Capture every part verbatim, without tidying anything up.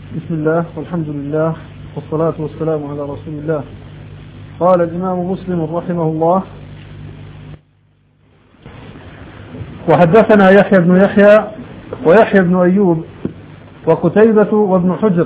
بسم الله والحمد لله والصلاة والسلام على رسول الله. قال الإمام مسلم رحمه الله: وحدثنا يحيى بن يحيى ويحيى بن أيوب وقتيبة وابن حجر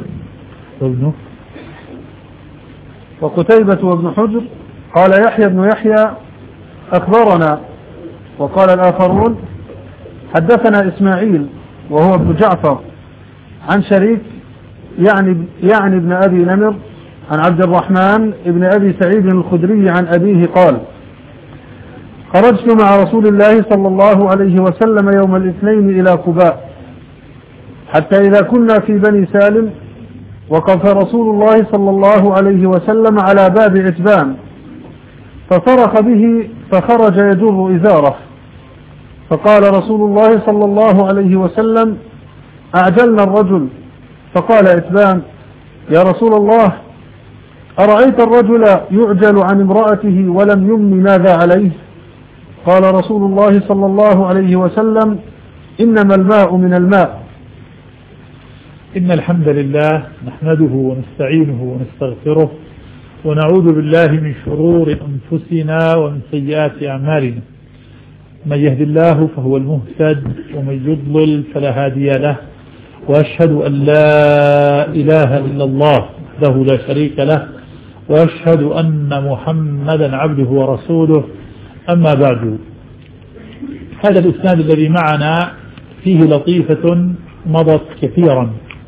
وقتيبة وابن حجر قال يحيى بن يحيى أخبرنا، وقال الآخرون حدثنا إسماعيل وهو ابن جعفر عن شريك يعني يعني ابن أبي نمر عن عبد الرحمن ابن أبي سعيد الخدري عن أبيه قال: خرجت مع رسول الله صلى الله عليه وسلم يوم الاثنين إلى قباء، حتى إذا كنا في بني سالم وقف رسول الله صلى الله عليه وسلم على باب عتبان، فصرخ به فخرج يجر إزاره، فقال رسول الله صلى الله عليه وسلم: أعجلنا الرجل. فقال عتبان: يا رسول الله، أرأيت الرجل يعجل عن امرأته ولم يمن ماذا عليه؟ قال رسول الله صلى الله عليه وسلم: إنما الماء من الماء. إن الحمد لله نحمده ونستعينه ونستغفره ونعوذ بالله من شرور أنفسنا ومن سيئات أعمالنا، من يهد الله فهو المهتد ومن يضلل فلا هادي له، وأشهد أن لا إله إلا الله وحده لا شريك له، وأشهد أن محمدا عبده ورسوله. أما بعد، هذا الإسناد الذي معنا فيه لطيفة مضت كثيرا،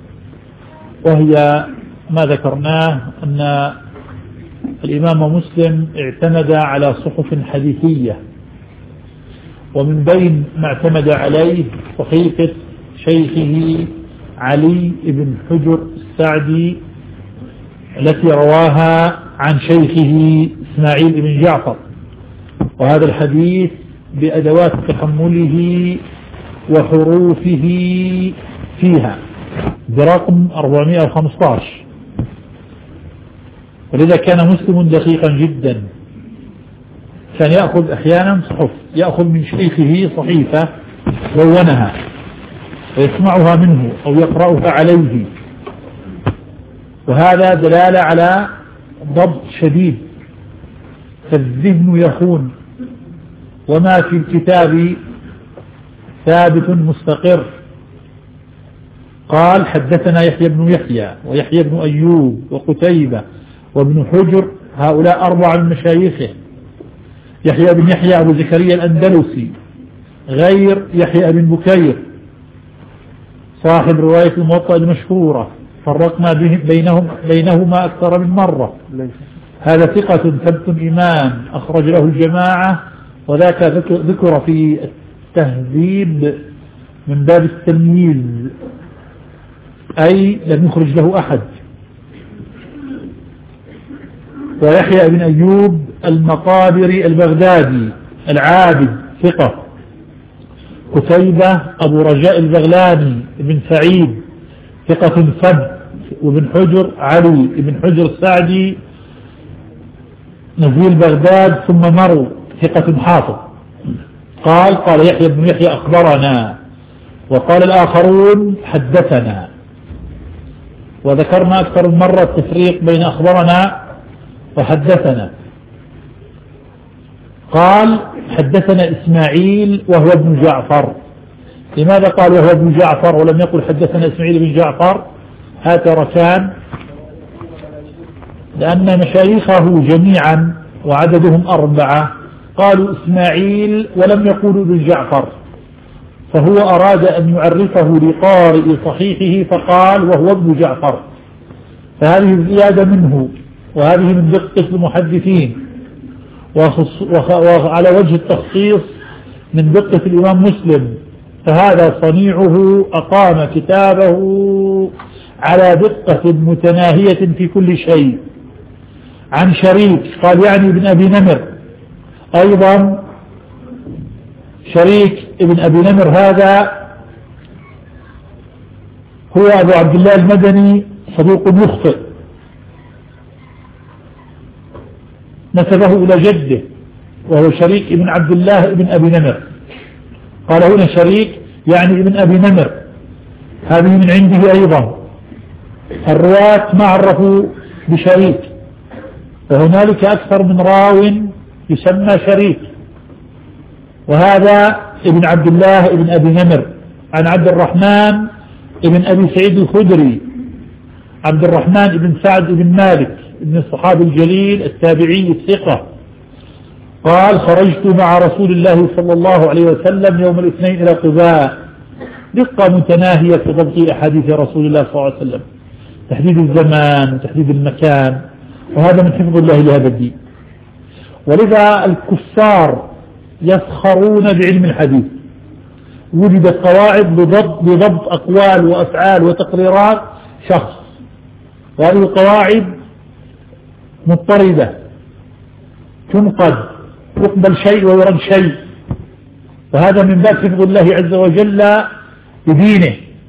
وهي ما ذكرناه أن الإمام مسلم اعتمد على صحف حديثية، ومن بين ما اعتمد عليه صحيفة شيخه علي بن حجر السعدي التي رواها عن شيخه إسماعيل بن جعفر، وهذا الحديث بأدوات تحمله وحروفه فيها برقم أربعمائة وخمسة عشر. ولذا كان مسلم دقيقا جدا، كان يأخذ أحيانا صحف، يأخذ من شيخه صحيفة دونها ويسمعها منه أو يقرأها عليه، وهذا دلالة على ضبط شديد، فالذهن يخون وما في الكتاب ثابت مستقر. قال: حدثنا يحيى بن يحيى ويحيى بن أيوب وقتيبة وابن حجر، هؤلاء أربعة من مشايخه. يحيى بن يحيى أبو زكريا الأندلسي غير يحيى بن بكير صاحب رواية الموطأ المشهورة، فرقنا بينهم بينهما أكثر من مرة. هذا ثقة ثبت إمام أخرج له الجماعة، وذاك ذكر في التهذيب من باب التمييز، أي لم يخرج له أحد. ويحيى بن أيوب المقابري البغدادي العابد ثقة. قتيبة أبو رجاء البغلاني بن سعيد ثقة ثبت. وابن حجر علي بن حجر السعدي نزيل بغداد ثم مرو ثقة حافظ. قال قال يحيى بن يحيى أخبرنا، وقال الآخرون حدثنا. وذكرنا أكثر من مرة التفريق بين أخبرنا وحدثنا. قال حدثنا إسماعيل وهو ابن جعفر. لماذا قال وهو ابن جعفر ولم يقل حدثنا إسماعيل بن جعفر؟ هات ركان، لأن مشايخه جميعا وعددهم أربعة قالوا إسماعيل ولم يقولوا ابن جعفر، فهو أراد أن يعرفه لقارئ صحيحه فقال وهو ابن جعفر، فهذه زيادة منه، وهذه من دقة المحدثين، وعلى وجه التخصيص من دقة الإمام مسلم، فهذا صنيعه أقام كتابه على دقة متناهية في كل شيء. عن شريك قال يعني ابن أبي نمر، أيضا شريك ابن أبي نمر هذا هو أبو عبد الله المدني صدوق مخطئ، نسبه إلى جده وهو شريك ابن عبد الله ابن أبي نمر. قال هنا شريك يعني ابن أبي نمر، هذه من عنده أيضا. الرواة ما عرفوا بشريك، فهنالك أكثر من راو يسمى شريك، وهذا ابن عبد الله ابن أبي نمر عن عبد الرحمن ابن أبي سعيد الخدري، عبد الرحمن ابن سعد ابن مالك ابن الصحابي الجليل التابعي الثقة، قال خرجت مع رسول الله صلى الله عليه وسلم يوم الاثنين إلى قباء، دقة متناهية في ضبط أحاديث رسول الله صلى الله عليه وسلم، تحديد الزمان وتحديد المكان، وهذا من حفظ الله لهذا الدين. ولذا الكفار يسخرون بعلم الحديث، وجدت قواعد بضبط, بضبط أقوال وأفعال وتقريرات شخص، وهذه القواعد مضطردة تنقد، يقبل شيء ويرد شيء، وهذا من باب حفظ الله عز وجل بدينه.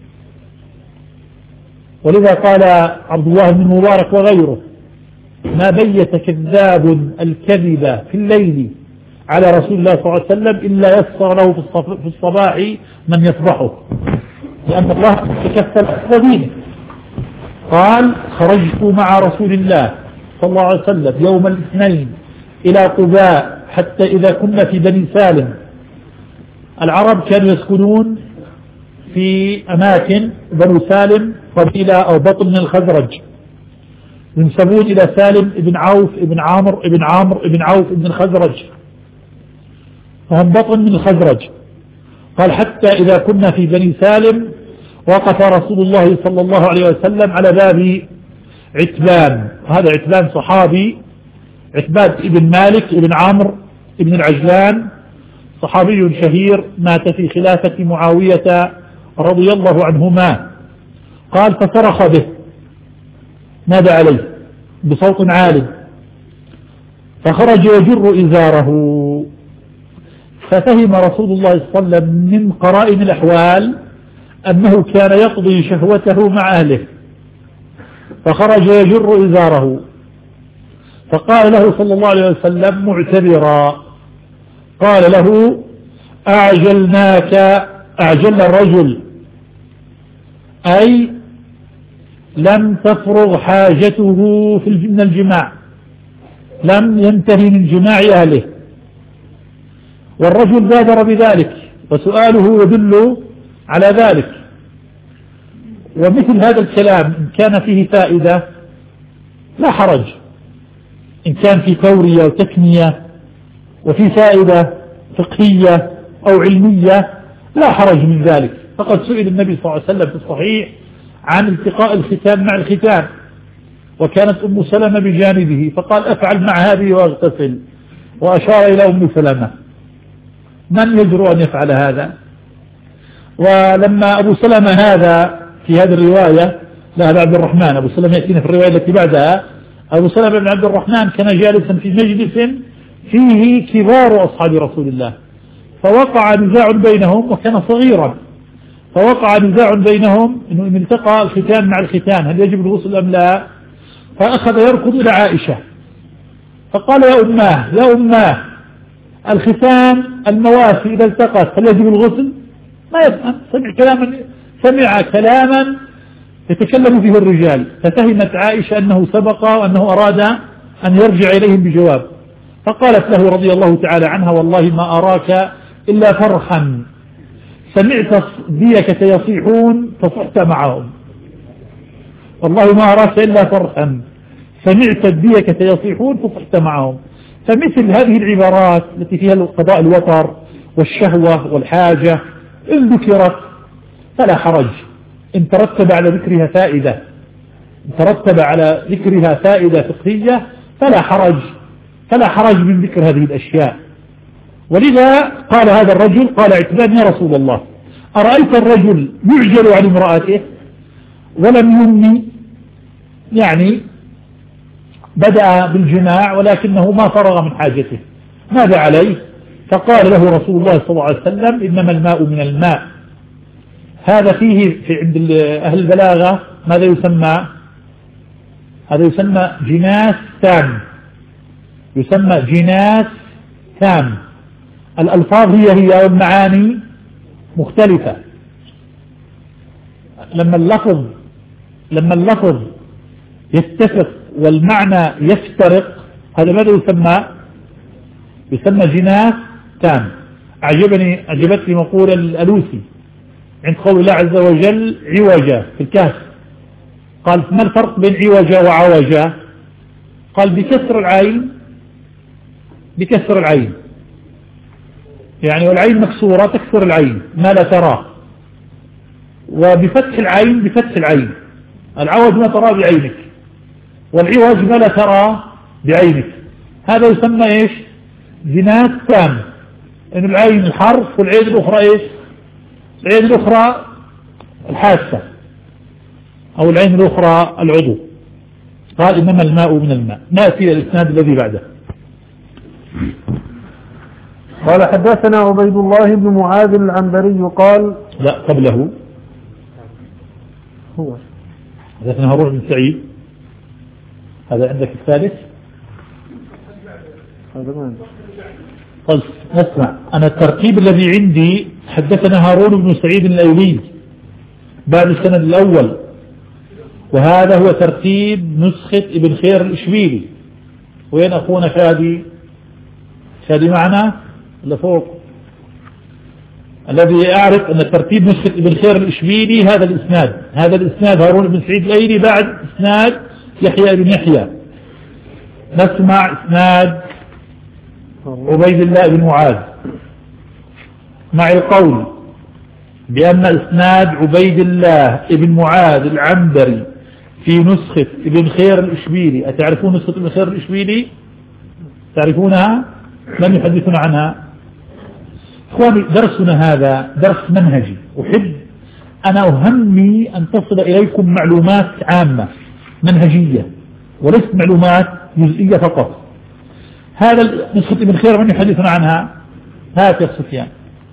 ولذا قال عبد الله بن مبارك وغيره ما بيت كذاب الكذب في الليل على رسول الله صلى الله عليه وسلم إلا يسر له في الصباح من يصبحه، لأن الله تكفل حفظ دينه. قال خرجت مع رسول الله صلى الله عليه وسلم يوم الاثنين إلى قباء حتى إذا كنا في بني سالم. العرب كانوا يسكنون في أماكن، بنو سالم قبيلة أو بطن من الخزرج، ينسبون إلى سالم ابن عوف ابن عامر ابن عامر ابن عوف ابن الخزرج، فهم بطن من الخزرج. قال حتى إذا كنا في بني سالم وقف رسول الله صلى الله عليه وسلم على باب عتبان، وهذا عتبان صحابي، عتبان ابن مالك ابن عامر ابن العجلان، صحابي شهير مات في خلافة معاوية رضي الله عنهما. قال فصرخ به، نادى عليه بصوت عال، فخرج يجر إزاره، ففهم رسول الله صلى الله عليه وسلم من قرائن الأحوال أنه كان يقضي شهوته مع أهله، فخرج يجر إزاره، فقال له صلى الله عليه وسلم معتبرا، قال له أعجلناك، أعجل الرجل أي لم تفرغ حاجته في من الجماع، لم ينتهي من جماع أهله، والرجل بادر بذلك، وسؤاله يدل على ذلك. ومثل هذا الكلام إن كان فيه فائدة لا حرج، إن كان في تورية وتكنية وفي فائدة فقهية أو علمية لا حرج من ذلك. فقد سئل النبي صلى الله عليه وسلم في الصحيح عن التقاء الختان مع الختان، وكانت أم سلمة بجانبه، فقال أفعل مع هذه واغتسل، وأشار إلى أم سلمة، من يجرؤ أن يفعل هذا؟ ولما أبو سلمة هذا في هذه الرواية، لا هذا عبد الرحمن، أبو سلمة يأتينا في الرواية التي بعدها، أبو سلمة بن عبد الرحمن كان جالسا في مجلس فيه كبار أصحاب رسول الله، فوقع نزاع بينهم، وكان صغيرا، فوقع نزاع بينهم إنه إن التقى الختان مع الختان هل يجب الغسل أم لا؟ فأخذ يركض إلى عائشة فقال يا أماه يا أماه الختان المواسي إذا التقت هل يجب الغسل؟ ما يفهم، سمع كلاما سمع كلاما يتكلم فيه الرجال، ففهمت عائشة أنه سبق وأنه أراد أن يرجع إليهم بجواب، فقالت له رضي الله تعالى عنها والله ما أراك إلا فرخا، سمعت ديكة يصيحون فصحت معهم، والله ما أراك إلا فرخا سمعت الديكة يصيحون فصحت معهم. فمثل هذه العبارات التي فيها قضاء الوطر والشهوة والحاجة إن ذكرت فلا حرج، إن ترتب على ذكرها فائدة إن ترتب على ذكرها فائدة فقهية فلا حرج فلا حرج من ذكر هذه الأشياء. ولذا قال هذا الرجل، قال عتبان يا رسول الله أرأيت الرجل يعجل عن امرأته ولم يمني، يعني بدأ بالجماع ولكنه ما فرغ من حاجته، ماذا عليه؟ فقال له رسول الله صلى الله عليه وسلم إنما الماء من الماء. هذا فيه في عند أهل البلاغة ماذا يسمى؟ هذا يسمى جناس تام، يسمى جناس تام، الألفاظ هي هي والمعاني مختلفة. لما اللفظ لما اللفظ يتفق والمعنى يفترق، هذا ماذا يسمى؟ يسمى جناس تام. أعجبني أعجبتني مقولة الألوسي عند قول الله عز وجل عوجا في الكهف، قال ما الفرق بين عوجا وعوجا؟ قال بكسر العين، بكسر العين يعني والعين مكسورة تكسر العين ما لا تراه، وبفتح العين بفتح العين. العوج ما تراه بعينك، والعوج ما لا تراه بعينك. هذا يسمى ايش؟ جناس تام، ان العين الحرف والعين الاخرى ايش؟ العين الاخرى الحاسة او العين الاخرى العضو. قال انما الماء من الماء. نأتي الى الاسناد الذي بعده. قال حدثنا عبيد الله بن معاذ العنبري قال لا قبله هو حدثنا هارون بن سعيد. هذا عندك الثالث؟ هذا ما عندي. طيب نسمع. أنا الترتيب الذي عندي حدثنا هارون بن سعيد الأيلي بعد السند الأول، وهذا هو ترتيب نسخة ابن خير الإشبيلي. وين أخونا شادي؟ شادي معنا اللي فوق؟ الذي أعرف أن ترتيب نسخة ابن خير الإشبيلي هذا الإسناد، هذا الإسناد هارون بن سعيد الأيلي بعد إسناد يحيى بن يحيى. نسمع إسناد عبيد الله بن معاذ مع القول بأن إسناد عبيد الله بن معاذ العنبري في نسخة ابن خير الإشبيلي. أتعرفون نسخة ابن خير الإشبيلي؟ تعرفونها؟ من يحدثنا عنها؟ إخواني درسنا هذا درس منهجي، أحب أنا أهمي أن تصل إليكم معلومات عامة منهجية وليست معلومات جزئية فقط. هذا نسخة ابن خير من يحدثنا عنها؟ هات يا سفيان.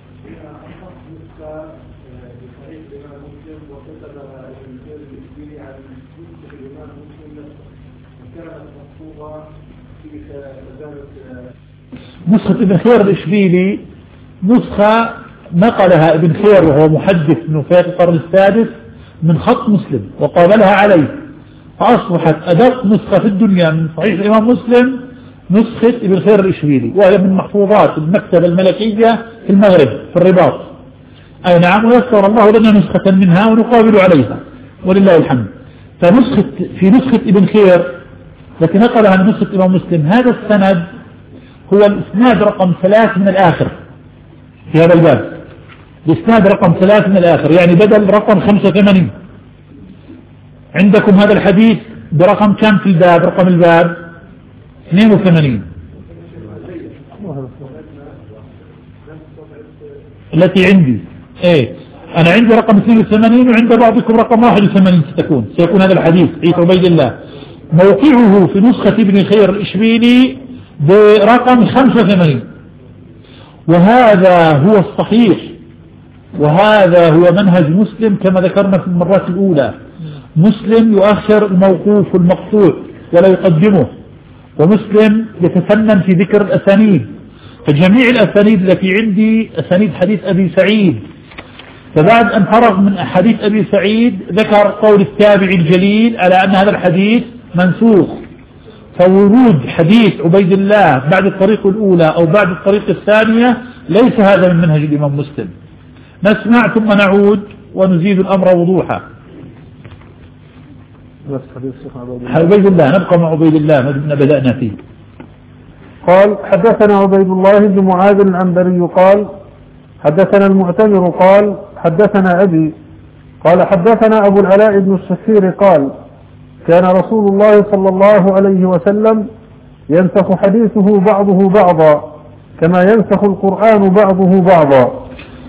نسخة ابن خير الإشبيلي نسخة نقلها ابن خير وهو محدث من وفاة القرن السادس من خط مسلم وقابلها عليه، فأصبحت أدق نسخة في الدنيا من صحيح الإمام مسلم نسخة ابن خير الإشبيلي، وهي من محفوظات المكتبة الملكية في المغرب في الرباط. أي نعم، ويسر الله لنا نسخة منها ونقابل عليها ولله الحمد. فنسخة في نسخة ابن خير التي نقلها عن نسخة الإمام مسلم هذا السند هو الإسناد رقم ثلاث من الآخر في هذا الباب. الإسناد رقم ثلاث من الآخر يعني بدل رقم خمسة وثمانين. عندكم هذا الحديث برقم كم في الباب؟ رقم الباب اثنين وثمانين التي عندي. ايه انا عندي رقم اثنين وثمانين وعند بعضكم رقم واحد وثمانين ستكون سيكون هذا الحديث عيسى عبيد الله. موقعه في نسخة ابن خير الإشبيلي برقم خمسة وثمانين، وهذا هو الصحيح وهذا هو منهج مسلم كما ذكرنا في المرات الأولى. مسلم يؤخر الموقوف والمقطوع ولا يقدمه، ومسلم يتفنن في ذكر الأسانيد. فجميع الأسانيد التي عندي أسانيد حديث أبي سعيد، فبعد أن فرغ من حديث أبي سعيد ذكر قول التابع الجليل على أن هذا الحديث منسوخ. فورود حديث عبيد الله بعد الطريق الأولى أو بعد الطريق الثانية ليس هذا من منهج الإمام مسلم. نسمع ثم نعود ونزيد الأمر وضوحا. عبيد الله نبقى مع عبيد الله ما بدأنا فيه. قال حدثنا عبيد الله بن معاذ العنبري قال حدثنا المعتمر قال حدثنا أبي قال حدثنا أبو العلاء بن الشخير قال كان رسول الله صلى الله عليه وسلم ينسخ حديثه بعضه بعضا كما ينسخ القرآن بعضه بعضا.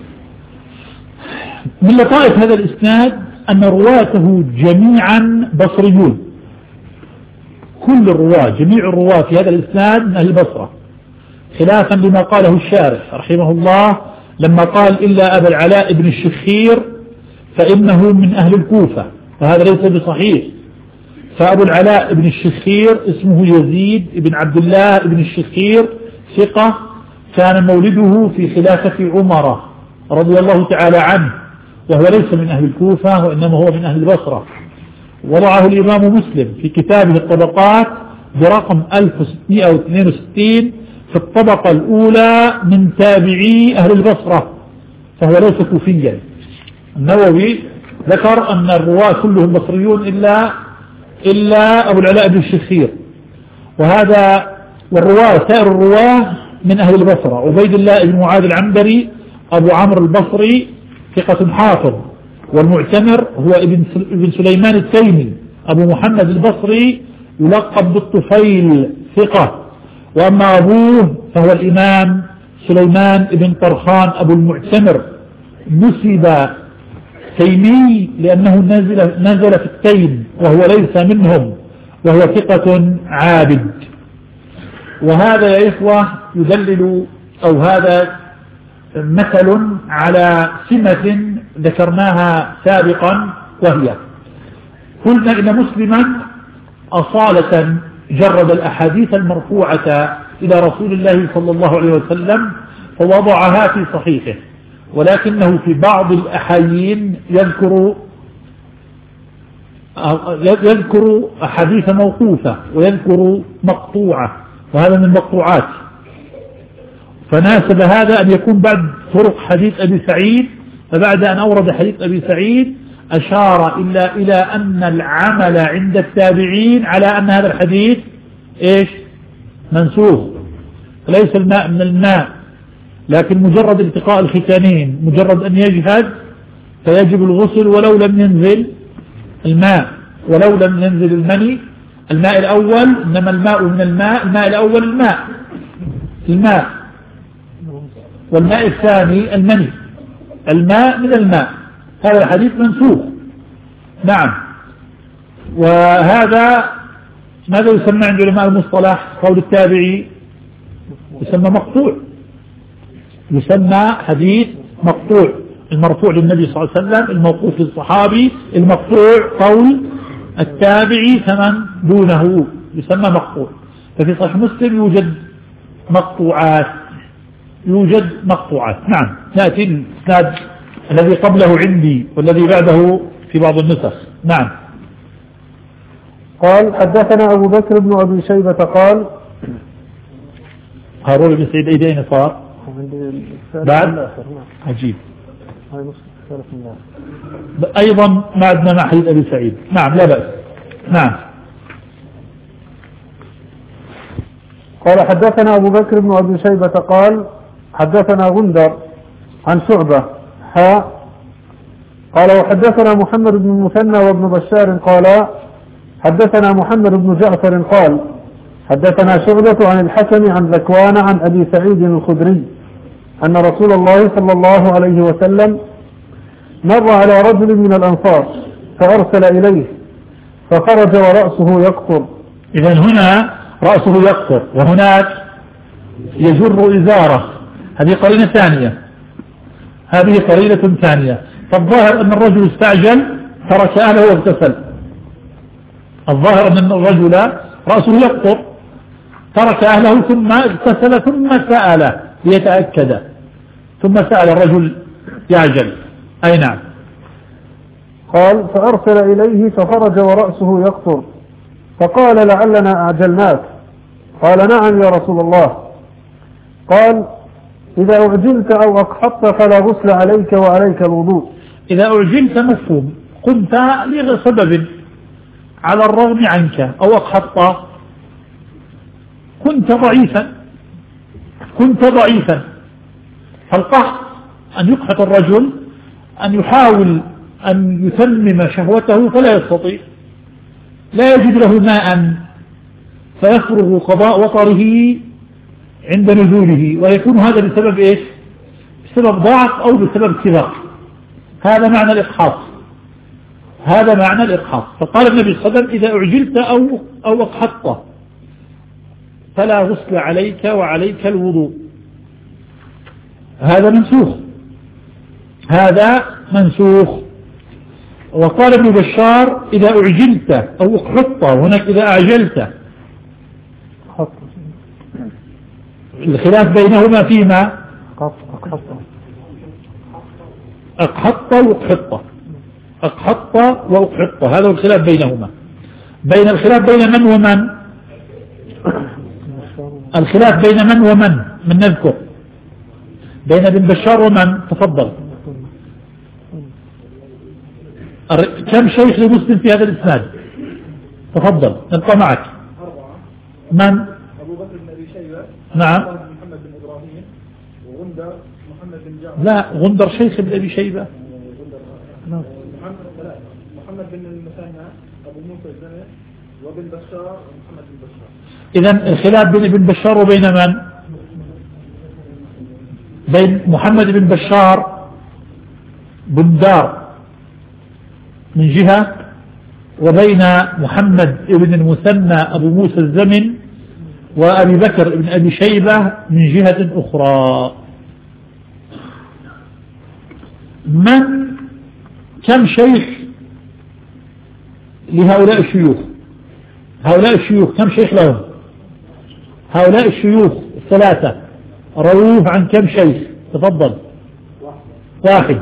من لطائف هذا الإسناد أن رواته جميعا بصريون، كل الرواة جميع الرواة في هذا الإسناد من أهل البصرة، خلافا لما قاله الشارح رحمه الله لما قال إلا أبا العلاء بن الشخير فإنه من أهل الكوفة، فهذا ليس بصحيح. فأبو العلاء بن الشخير اسمه يزيد بن عبد الله بن الشخير ثقة، كان مولده في خلافة عمر رضي الله تعالى عنه، وهو ليس من أهل الكوفة وإنما هو من أهل البصرة. وضعه الإمام مسلم في كتابه الطبقات برقم ألف وستمائة واثنين وستين في الطبقة الأولى من تابعي أهل البصرة، فهو ليس كوفيا. النووي ذكر أن الرواة كلهم بصريون إلا إلا أبو العلاء بن الشخير، وهذا والرواة سائر الرواة من أهل البصرة. عبيد الله بن معاذ العنبري أبو عمرو البصري ثقة حافظ، والمعتمر هو ابن سليمان التيمي أبو محمد البصري يلقب بالطفيل ثقة، وأما أبوه فهو الإمام سليمان بن طرخان أبو المعتمر، نسب تيمي لأنه نزل, نزل في التيم وهو ليس منهم، وهو ثقة عابد. وهذا يا إخوة يدلل أو هذا مثل على سمة ذكرناها سابقا، وهي قلنا إن مسلما أصالة جرد الأحاديث المرفوعة إلى رسول الله صلى الله عليه وسلم فوضعها في صحيحه، ولكنه في بعض الأحايين يذكر يذكر أحاديث موقوفة ويذكر مقطوعة، وهذا من المقطوعات. فناسب هذا أن يكون بعد طرق حديث أبي سعيد، فبعد أن أورد حديث أبي سعيد أشار إلا إلى أن العمل عند التابعين على أن هذا الحديث إيش منسوخ، ليس الماء من الماء، لكن مجرد التقاء الختانين، مجرد أن يجهد فيجب الغسل ولو لم ينزل الماء، ولو لم ينزل المني الماء الأول، إنما الماء من الماء، الماء الأول الماء الماء والماء الثاني المني، الماء من الماء. هذا الحديث منسوخ. نعم. وهذا ماذا يسمى عند علماء المصطلح؟ قول التابعي يسمى مقطوع، يسمى حديث مقطوع، المرفوع للنبي صلى الله عليه وسلم، الموقوف للصحابي، المقطوع قول التابعي فمن دونه يسمى مقطوع. ففي صحيح مسلم يوجد مقطوعات، يوجد مقطوعات. نعم. نأتي الإسناد الذي قبله عندي والذي بعده في بعض النسخ. نعم. قال حدثنا أبو بكر بن أبي شيبة قال هارون بن سعيد أين صار بعد؟ عجيب. أيضا ما عدنا مع حديث أبي سعيد. نعم لا بأس. نعم. قال حدثنا أبو بكر بن أبي شيبة قال حدثنا غندر عن شعبة حاء قال وحدثنا محمد بن المثنى وابن بشار قال حدثنا محمد بن جعفر قال حدثنا شعبة عن الحسن عن ذكوان عن أبي سعيد الخدري أن رسول الله صلى الله عليه وسلم مر على رجل من الأنصار فأرسل إليه فخرج ورأسه يقطر. إذن هنا رأسه يقطر وهناك يجر إزاره، هذه قرينة ثانية، هذه قرينة ثانية. فالظاهر أن الرجل استعجل ترك أهله واغتسل، الظاهر أن الرجل رأسه يقطر ترك أهله ثم اغتسل ثم سأل ليتأكد، ثم سأل الرجل يعجل. أي نعم. قال فأرسل إليه فخرج ورأسه يقطر فقال لعلنا أعجلناك. قال نعم يا رسول الله. قال إذا أعجلت أو أقحطت فلا غسل عليك وعليك الوضوء. إذا أعجلت مفهوم، قمت لسبب على الرغم عنك، أو أقحطت كنت ضعيفا كنت ضعيفا فالقحط أن يقحط الرجل أن يحاول أن يتمم شهوته فلا يستطيع، لا يجد له ماء فيفرغ قضاء وطره عند نزوله، ويكون هذا بسبب إيش؟ بسبب ضعف أو بسبب كبر. هذا معنى الإقحاط، هذا معنى الإقحاط. فقال النبي صلى الله عليه وسلم إذا أعجلت أو, أو أقحطت فلا غسل عليك وعليك الوضوء. هذا منسوخ، هذا منسوخ. وقال ابن بشار إذا أعجلت أو أقحطت، هناك إذا أعجلت، الخلاف بينهما فيما أقحطت وأقحطت. أقحط وأقحط، هذا الخلاف بينهما. بين الخلاف بين من ومن؟ الخلاف بين من ومن؟ من نذكر بين ابن بشار ومن؟ تفضل. كم شيخ لمسلم في هذا الإسناد؟ تفضل نبقى معك. من؟ أبو بكر بن أبي شيبة. نعم. محمد بن إبراهيم وغندر محمد بن جعفر. لا، غندر شيخ ابن أبي شيبة. محمد محمد بن المثنى أبو موسى الزمن وابن بشار ومحمد بن بشار. إذن الخلاف بين ابن بشار وبين من؟ بين محمد بن بشار بندار من جهة، وبين محمد بن المثنى أبو موسى الزمن وأبي بكر بن أبي شيبة من جهة أخرى. من كم شيخ لهؤلاء الشيوخ؟ هؤلاء الشيوخ كم شيخ لهم؟ هؤلاء الشيوخ الثلاثة رووه عن كم شيخ؟ تفضل. واحد،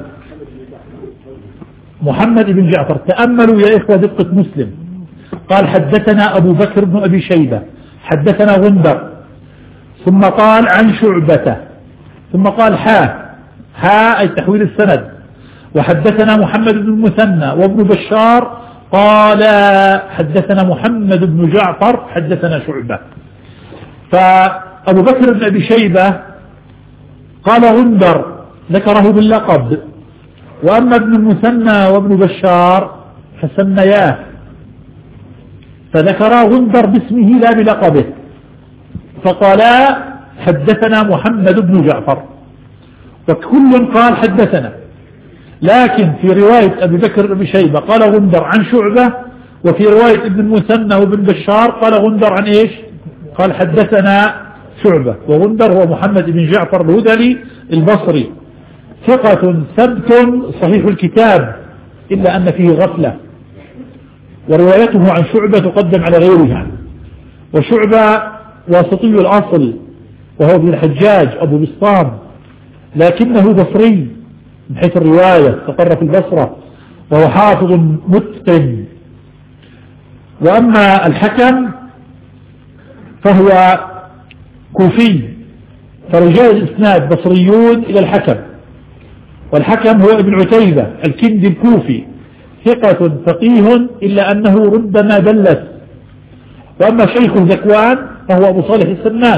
محمد بن جعفر. تأملوا يا إخوة دقة مسلم، قال حدثنا أبو بكر بن أبي شيبة، حدثنا غندر، ثم قال عن شعبة، ثم قال حا حا أي تحويل السند، وحدثنا محمد بن المثنى وابن بشار قال حدثنا محمد بن جعفر حدثنا شعبة. فأبو بكر بن أبي شيبة قال غندر ذكره باللقب، وأما ابن المثنى وابن بشار فسمياه، فذكرا غندر باسمه لا بلقبه، فقالا حدثنا محمد بن جعفر، وكل قال حدثنا. لكن في رواية أبي بكر بن شيبة قال غندر عن شعبة، وفي رواية ابن المثنى وابن بشار قال غندر عن إيش؟ قال حدثنا شعبة. وغندر هو محمد بن جعفر الهذلي البصري، ثقة ثبت صحيح الكتاب، إلا أن فيه غفلة، وروايته عن شعبة تقدم على غيرها. وشعبة واسطي الأصل، وهو ابن الحجاج أبو بسطام، لكنه بصري من حيث الرواية، استقر في البصرة، وهو حافظ متقن. وأما الحكم فهو كوفي، فرجال الإسناد بصريون إلى الحكم، والحكم هو ابن عتيبة الكندي الكوفي، ثقة فقيه إلا أنه ربما دلس. وأما شيخ ذكوان فهو أبو صالح السمان،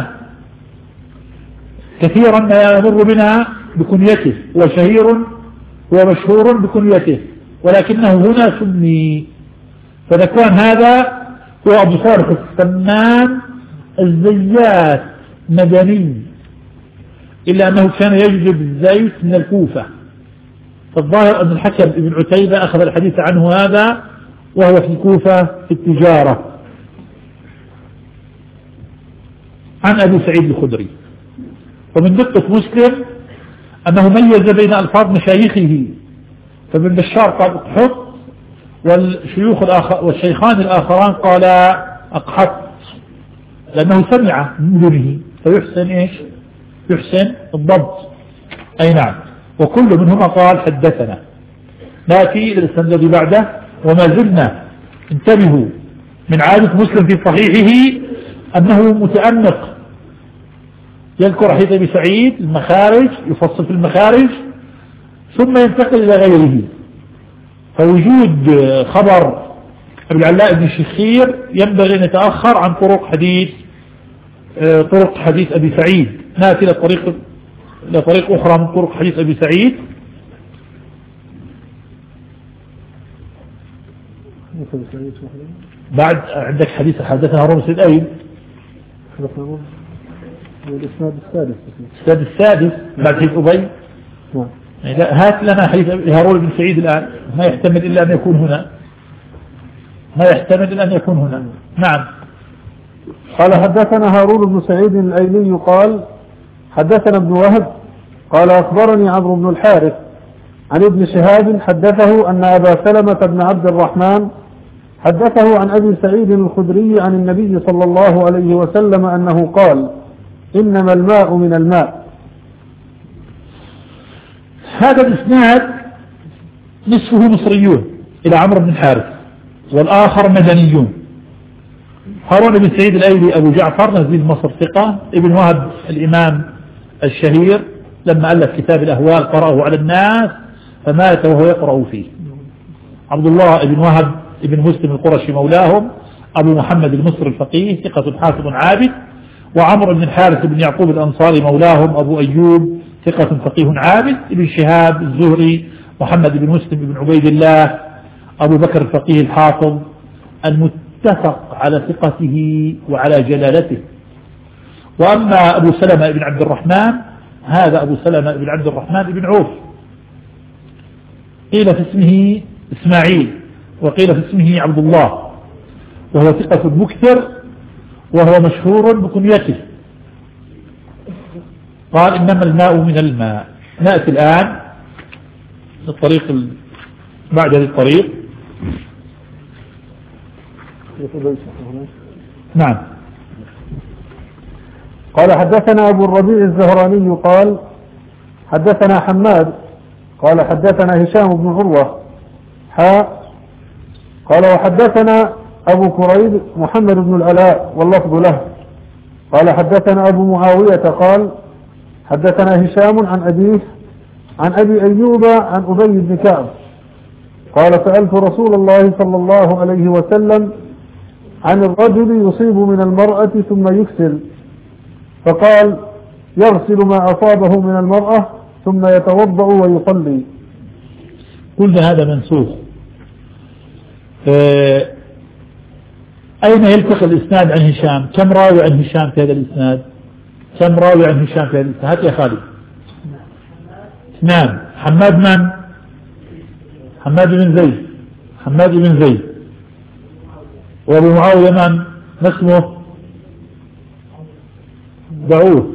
كثيرا ما يمر بنا بكنيته، هو شهير ومشهور بكنيته، ولكنه هنا سمي. فذكوان هذا هو أبو صالح السمان الزيات مدني، إلا أنه كان يجلب الزيت من الكوفة. فالظاهر أن الحكم ابن عتيبة أخذ الحديث عنه هذا وهو في الكوفة في التجارة. عن أبي سعيد الخدري. ومن دقة مسلم أنه ميز بين ألفاظ مشايخه، فابن بشار قال اقحط، والشيوخ الآخر والشيخان الآخران قال أقحط، لأنه سمع من دونه فيحسن إيش؟ يحسن الضبط. أي نعم. وكل منهما قال حدثنا. نأتي إلى السند الذي بعده. وما زلنا، انتبهوا، من عادة مسلم في صحيحه أنه متأنق، يذكر حديث أبي سعيد المخارج، يفصل في المخارج، ثم ينتقل إلى غيره. فوجود خبر أبي العلاء بن شخير ينبغي أن يتأخر عن طرق حديث طرق حديث أبي سعيد. نأتي إلى طريق إلى طريق أخرى من طرق حديث أبي سعيد. بعد عندك حديث حدثنا هارون بن سعيد الإسناد السادس الإسناد السادس بعد حديث أبي. هات لنا حديث هارون بن سعيد الآن، ما يحتمل إلا أن يكون هنا، ما يحتمل إلا أن يكون هنا. نعم. قال حدثنا هارون بن سعيد الأيلي قال حدثنا ابن وهب قال أخبرني عمرو بن الحارث عن ابن شهاب حدثه أن أبا سلمة بن عبد الرحمن حدثه عن أبي سعيد الخدري عن النبي صلى الله عليه وسلم أنه قال إنما الماء من الماء. هذا الإسناد نصفه مصريون إلى عمرو بن الحارث والآخر مدنيون. هارون بن سعيد الأيلي أبو جعفر نزيل مصر ثقة. ابن وهب الإمام الشهير لما ألف كتاب الأهوال قرأه على الناس فمات وهو يقرأ فيه. عبد الله بن وهب ابن مسلم القرشي مولاهم أبو محمد المصري الفقيه ثقة حافظ عابد. وعمرو بن الحارث بن يعقوب الأنصاري مولاهم أبو أيوب ثقة فقيه عابد. ابن شهاب الزهري محمد بن مسلم بن عبيد الله أبو بكر الفقيه الحافظ المتفق على ثقته وعلى جلالته. وأما أبو سلمة بن عبد الرحمن هذا أبو سلمة بن عبد الرحمن بن عوف قيل في اسمه إسماعيل وقيل في اسمه عبد الله وهو ثقة مكثر وهو مشهور بكنيته. قال إنما الماء من الماء. نأتي الآن الطريق بعد هذه الطريق. نعم. قال حدثنا أبو الربيع الزهراني قال حدثنا حماد قال حدثنا هشام بن عروة حاء قال وحدثنا أبو كريب محمد بن العلاء واللفظ له قال حدثنا أبو معاوية قال حدثنا هشام عن أبيه عن أبي أيوب عن أبي بن كعب قال سألت رسول الله صلى الله عليه وسلم عن الرجل يصيب من المرأة ثم يكسل فقال يغسل ما أصابه من المرأة ثم يتوضأ ويصلي. قلنا هذا منسوخ. اه أين يلتقي الإسناد عن هشام؟ كم راوي عن هشام في هذا الإسناد؟ كم راوي عن هشام في هذا الإسناد؟ هات يا خالد. اثنان. حماد من؟ حماد بن زيد حماد بن زيد. وابو معاوية من؟ ما اسمه؟ دعوه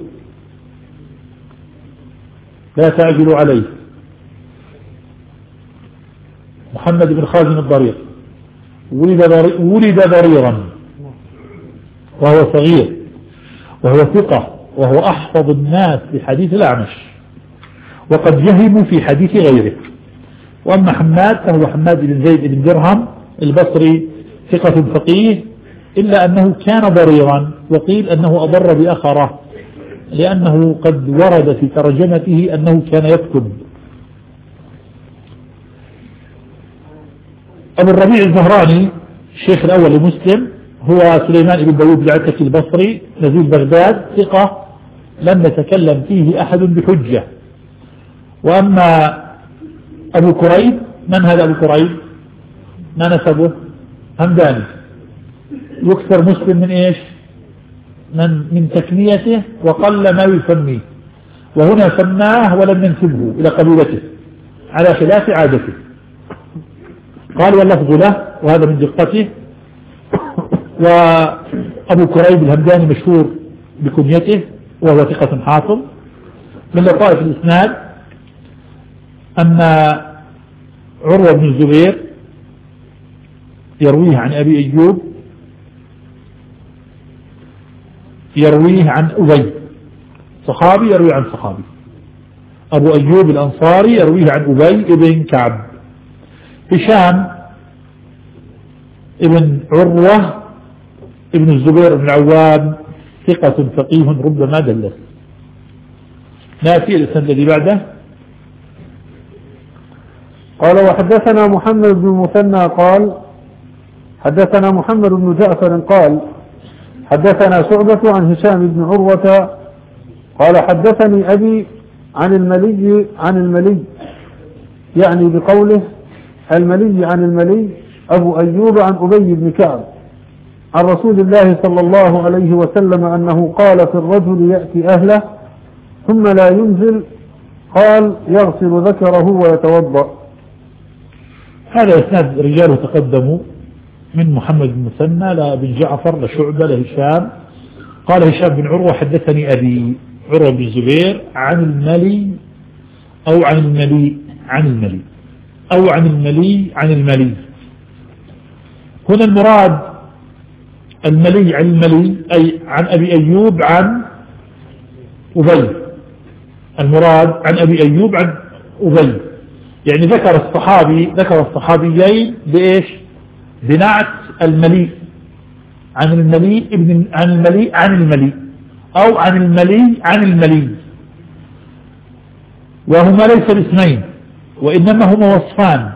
لا تعجلوا عليه. محمد بن خازن الضرير ولد ضريرا وهو صغير وهو ثقة وهو أحفظ الناس بحديث الأعمش وقد يهم في حديث غيره. وأما حماد فهو حماد بن زيد بن درهم البصري ثقة فقيه إلا أنه كان ضريرا وقيل أنه أضر بأخره لأنه قد ورد في ترجمته أنه كان يكتب. أبو الربيع الزهراني الشيخ الأول لمسلم هو سليمان بن داود العتكي البصري نزيل بغداد ثقة لم يتكلم فيه أحد بحجة. وأما أبو كريب من هذا أبو كريب؟ ما نسبه؟ همداني. يكثر مسلم من إيش؟ من, من تكنيته وقل ما يسميه وهنا سماه ولم ينسبه إلى قبيلته على خلاف عادته. قال واللفظ له وهذا من دقته. وأبو كريب الهمداني مشهور بكنيته وهو ثقة حافظ. من لطائف الإسناد أن عروة بن الزبير يرويه عن أبي أيوب يرويه عن أبي صحابي يروي عن صحابي. أبو أيوب الأنصاري يرويه عن أبي ابن كعب. هشام ابن عروة ابن الزبير بن العوام ثقة فقيه ربما دلس. نأتي الإسناد الذي بعده. قال وحدثنا محمد بن المثنى قال حدثنا محمد بن جعفر قال حدثنا شعبة عن هشام بن عروة قال حدثني أبي عن الملي عن الملي يعني بقوله الملي عن الملي أبو أيوب عن أبي بن كعب عن رسول الله صلى الله عليه وسلم أنه قال في الرجل يأتي أهله ثم لا ينزل قال يغسل ذكره ويتوضأ. هذا إسناد رجاله تقدموا من محمد بن مثنى لابن جعفر لشعبة لهشام. قال هشام بن عروة حدثني أبي عروة بن الزبير عن الملي أو عن الملي عن الملي أو عن الملي عن الملي. هنا المراد الملي عن الملي أي عن أبي أيوب عن أبي. المراد عن أبي أيوب عن أبي يعني ذكر الصحابي ذكر الصحابيين بإيش؟ بنعت المليء عن المليء ابن عن المليء عن المليء أو عن المليء عن المليء، وهما ليس الاسمين وإنما هما وصفان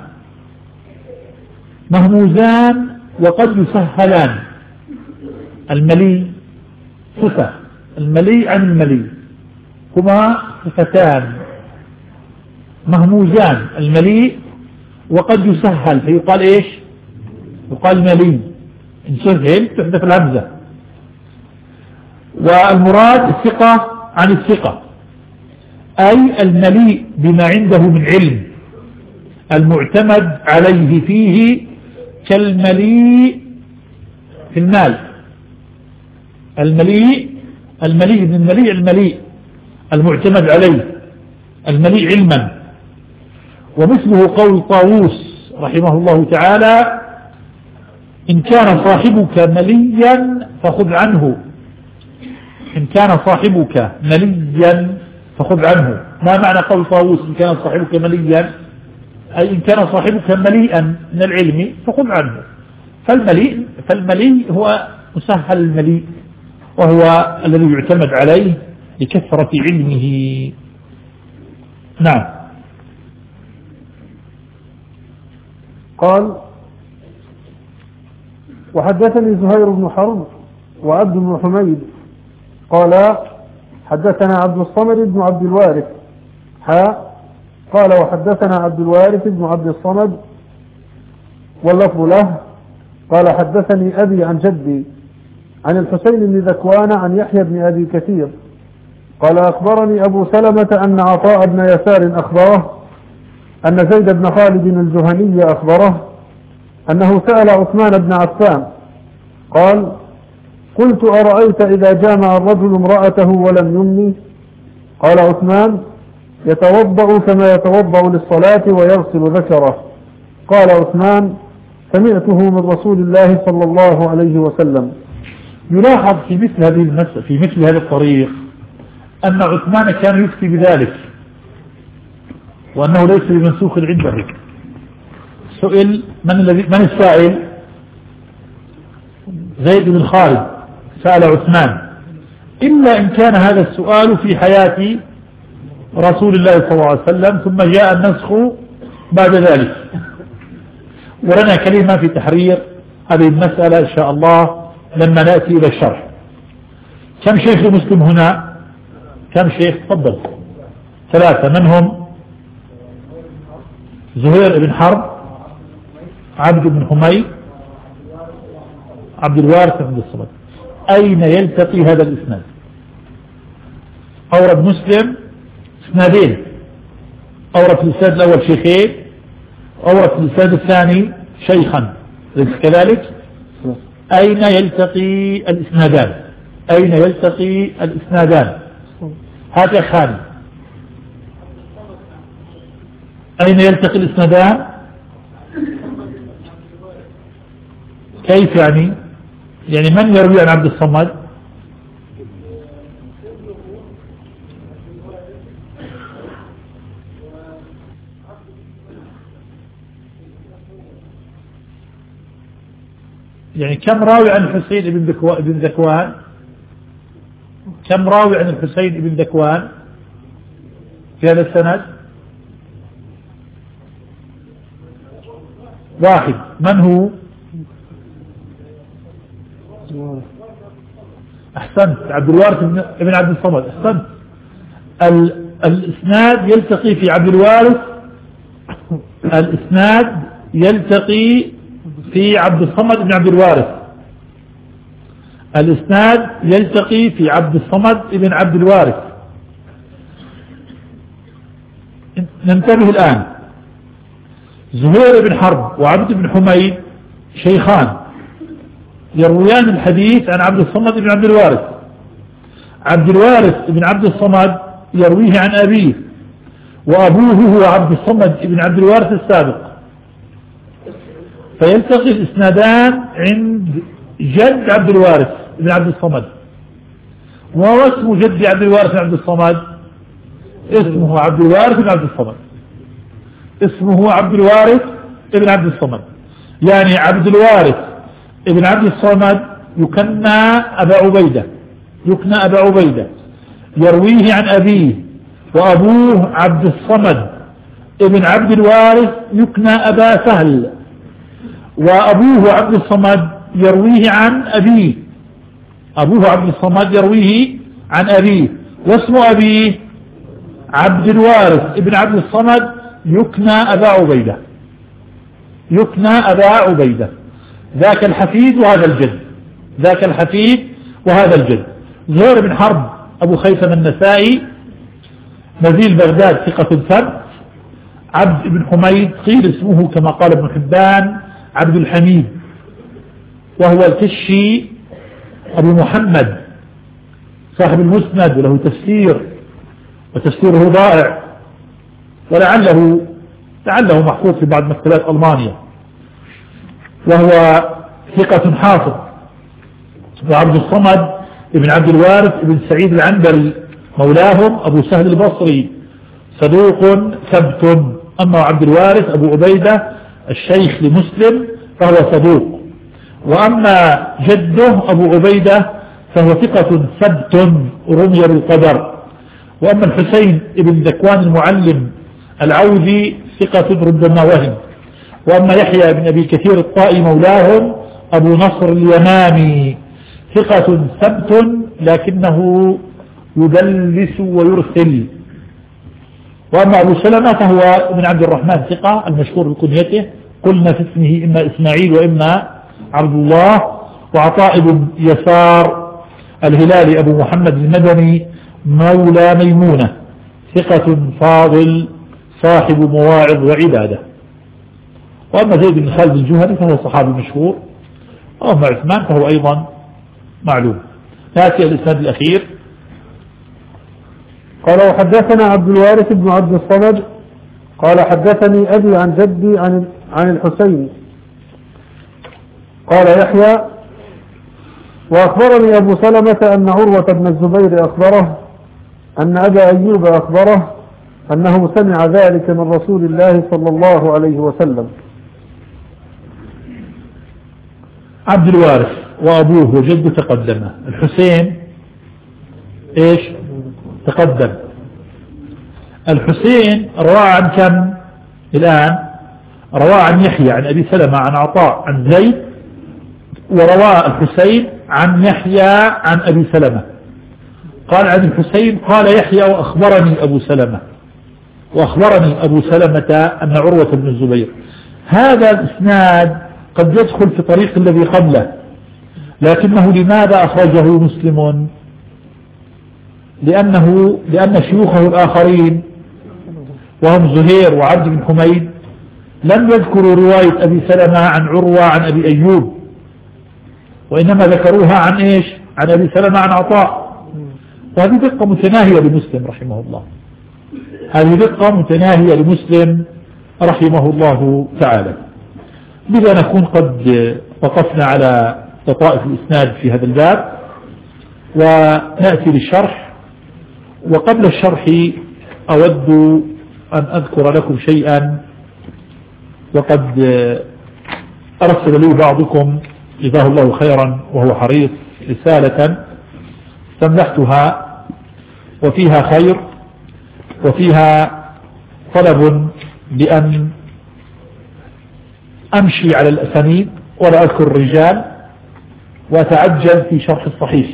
مهموزان وقد يسهلان. المليء صفة، المليء عن المليء هما صفتان مهموزان، المليء وقد يسهل فيقال إيش؟ يقال مليء، إن سهل تحدث الهمزة. والمراد الثقة عن الثقة، أي المليء بما عنده من علم المعتمد عليه فيه كالمليء في المال. المليء المليء من المليء المليء المعتمد عليه المليء علما. ومثله قول طاووس رحمه الله تعالى: إن كان صاحبك مليا فخذ عنه. إن كان صاحبك مليا فخذ عنه. ما معنى قول طاووس إن كان صاحبك مليا؟ أي إن كان صاحبك مليئا من العلم فخذ عنه. فالمليء فالمليء هو مسهل المليء، وهو الذي يعتمد عليه لكثرة علمه. نعم. قال: وحدثني زهير بن حرب وعبد بن حميد قال: حدثنا عبد الصمد بن عبد الوارث حاء قال: وحدثنا عبد الوارث بن عبد الصمد واللفظ له قال: حدثني أبي عن جدي عن الحسين بن ذكوان عن يحيى بن أبي كثير قال: أخبرني أبو سلمة أن عطاء بن يسار أخبره أن زيد بن خالد الجهني أخبره أنه سأل عثمان بن عفان قال: قلت: أرأيت إذا جامع الرجل امرأته ولم يمني؟ قال عثمان: يتوضأ كما يتوضأ للصلاة ويغسل ذكره. قال عثمان: سمعته من رسول الله صلى الله عليه وسلم. يلاحظ في مثل هذه المسألة في مثل هذا الطريق أن عثمان كان يفتي بذلك، وأنه ليس بمنسوخ عنده. سئل: من الذي من السائل؟ زيد بن خالد سأل عثمان، إلا إن كان هذا السؤال في حياة رسول الله صلى الله عليه وسلم ثم جاء النسخ بعد ذلك. ولنا كلمة في تحرير هذه المسألة إن شاء الله لما نأتي إلى الشرح. كم شيخ مسلم هنا؟ كم شيخ؟ تفضل. ثلاثة. من هم؟ زهير بن حرب، عبد بن حميد، عبد الوارث بن الصمد. أين يلتقي هذا الإسناد؟ أورد مسلم إسنادين، أورد في الإسناد الأول شيخين، أورد في الإسناد الثاني شيخا، ليس كذلك؟ أين يلتقي الإسنادان؟ أين يلتقي الإسنادان؟ هذا خالد. أين يلتقي الإسنادان؟ كيف يعني؟ يعني من يروي عن عبد الصمد؟ يعني كم راوي عن الحسين بن ذكوان بن ذكوان؟ كم راوي عن الحسين بن ذكوان في هذا السند؟ واحد. من هو؟ أحسنت، عبد الوارث بن عبد الصمد. أحسنت. الإسناد يلتقي في عبد الوارث، الإسناد يلتقي في عبد الصمد بن عبد الوارث، الإسناد يلتقي في عبد الصمد بن عبد الوارث. ننتبه الآن. زهير بن حرب وعبد بن حميد شيخان يرويان الحديث عن عبد الصمد بن عبد الوارث. عبد الوارث بن عبد الصمد يرويه عن أبيه، وأبوه هو عبد الصمد بن عبد الوارث السابق، فيلتقي الإسنادان عند جد عبد الوارث بن عبد الصمد. وهو اسم جد عبد الوارث بن عبد الصمد؟ اسمه عبد الوارث بن عبد الصمد. اسمه عبد الوارث ابن عبد الصمد، يعني عبد الوارث ابن عبد الصمد يكنى أبا عبيدة، يكنى أبا عبيدة، يرويه عن أبيه، وأبوه عبد الصمد ابن عبد الوارث يكنى أبا سهل، وأبوه عبد الصمد يرويه عن أبيه، أبوه عبد الصمد يرويه عن أبيه، واسم أبيه عبد الوارث ابن عبد الصمد يكنى أبا عبيدة، يكنى أبا عبيدة. ذاك الحفيد وهذا الجد، ذاك الحفيد وهذا الجد. زهير بن حرب أبو خيثم النسائي نزيل بغداد ثقة ثبت. عبد بن حميد قيل اسمه كما قال ابن حبان عبد الحميد، وهو الكشي أبو محمد صاحب المسند، وله تفسير وتفسيره ضائع، ولعله لعله محفوظ في بعض مكتبات ألمانيا، وهو ثقة حافظ. وعبد الصمد ابن عبد الوارث ابن سعيد العنبري مولاهم أبو سهل البصري صدوق ثبت. أما عبد الوارث أبو عبيدة الشيخ لمسلم فهو صدوق، وأما جده أبو عبيدة فهو ثقة ثبت رمي بالقدر. وأما الحسين ابن ذكوان المعلم العوذي ثقة ربما وهم. وأما يحيى بن أبي كثير الطائي مولاهم أبو نصر اليمامي ثقة ثبت لكنه يدلس ويرسل. وأما أبو سلمة فهو ابن عبد الرحمن ثقة المشهور بكنيته، قلنا في اسمه إما إسماعيل وإما عبد الله. وعطاء بن يسار الهلالي أبو محمد المدني مولى ميمونة ثقة فاضل صاحب مواعظ وعبادة. وأما زيد بن خالد الجهني فهو صحابي مشهور. وأما عثمان فهو أيضا معلوم. نأتي الإسناد الأخير. قال وحدثنا عبد الوارث بن عبد الصمد قال حدثني أبي عن جدي عن عن الحسين قال يحيى وأخبرني أبو سلمة أن عروة بن الزبير أخبره أن أبا أيوب أخبره أنه سمع ذلك من رسول الله صلى الله عليه وسلم. عبد الوارث وأبوه وجده تقدم. الحسين إيش تقدم. الحسين روى عن كم الآن؟ روى عن يحيى عن أبي سلمة عن عطاء عن زيد، وروى الحسين عن يحيى عن أبي سلمة. قال عن الحسين قال يحيى وأخبرني أبو سلمة وأخبرني أبو سلمة أن عروة بن الزبير. هذا الإسناد قد يدخل في طريق الذي قبله، لكنه لماذا أخرجه مسلم؟ لأنه لأن شيوخه الآخرين وهم زهير وعبد بن حميد لم يذكروا رواية أبي سلمة عن عروة عن أبي أيوب، وإنما ذكروها عن إيش؟ عن أبي سلمة عن عطاء. وهذه دقة متناهية لمسلم رحمه الله، هذه دقة متناهية لمسلم رحمه الله تعالى. بذا نكون قد وقفنا على لطائف الإسناد في هذا الباب، ونأتي للشرح. وقبل الشرح أود أن أذكر لكم شيئا، وقد أرسل لي بعضكم جزاه الله خيرا وهو حريص رسالة استملحتها وفيها خير وفيها طلب بأن أمشي على الأسانيد ولا أذكر الرجال وأتعجل في شرح الصحيح.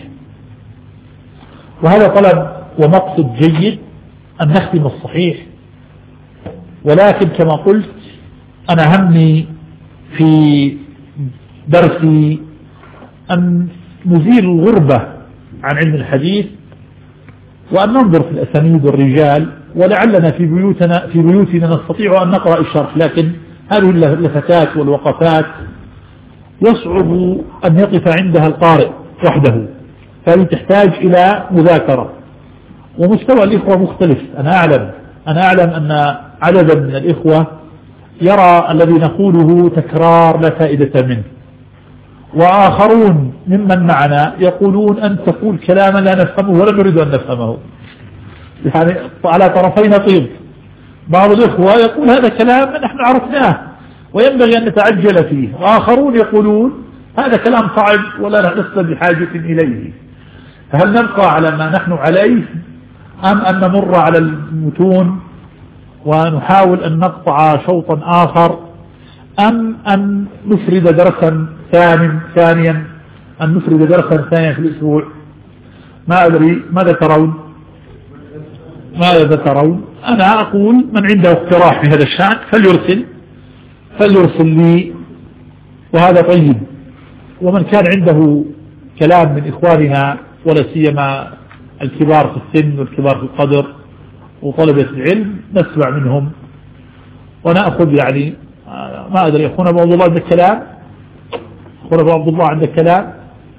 وهذا طلب ومقصد جيد أن نختم الصحيح، ولكن كما قلت أنا همي في درسي أن نزيل الغربة عن علم الحديث، وأن ننظر في الأسانيد والرجال، ولعلنا في بيوتنا في بيوتنا نستطيع أن نقرأ الشرح، لكن هذه اللفتات والوقفات يصعب أن يقف عندها القارئ وحده، فهي تحتاج إلى مذاكرة. ومستوى الإخوة مختلف. أنا أعلم أنا أعلم أن عددا من الإخوة يرى الذي نقوله تكرار لا فائدة منه، وآخرون ممن معنا يقولون أن تقول كلاما لا نفهمه ولا نريد أن نفهمه، يعني على طرفين طيب. بعض الإخوة يقول هذا كلام نحن عرفناه وينبغي أن نتعجل فيه، وآخرون يقولون هذا كلام صعب ولا لسنا بحاجة إليه. هل نبقى على ما نحن عليه أم أن نمر على المتون ونحاول أن نقطع شوطا آخر، أم أن نفرد درسا ثاني ثانيا أن نفرد درسا ثانيا في الأسبوع؟ ما أدري ماذا ترون ماذا ترون أنا أقول من عنده اقتراح في هذا الشأن فليرسل فليرسل لي، وهذا طيب. ومن كان عنده كلام من إخواننا ولا سيما الكبار في السن والكبار في القدر وطلبة العلم نسمع منهم ونأخذ. يعني ما أدري أخونا أبو عبد الله عندك كلام؟ أخونا أبو عبد الله عندك كلام؟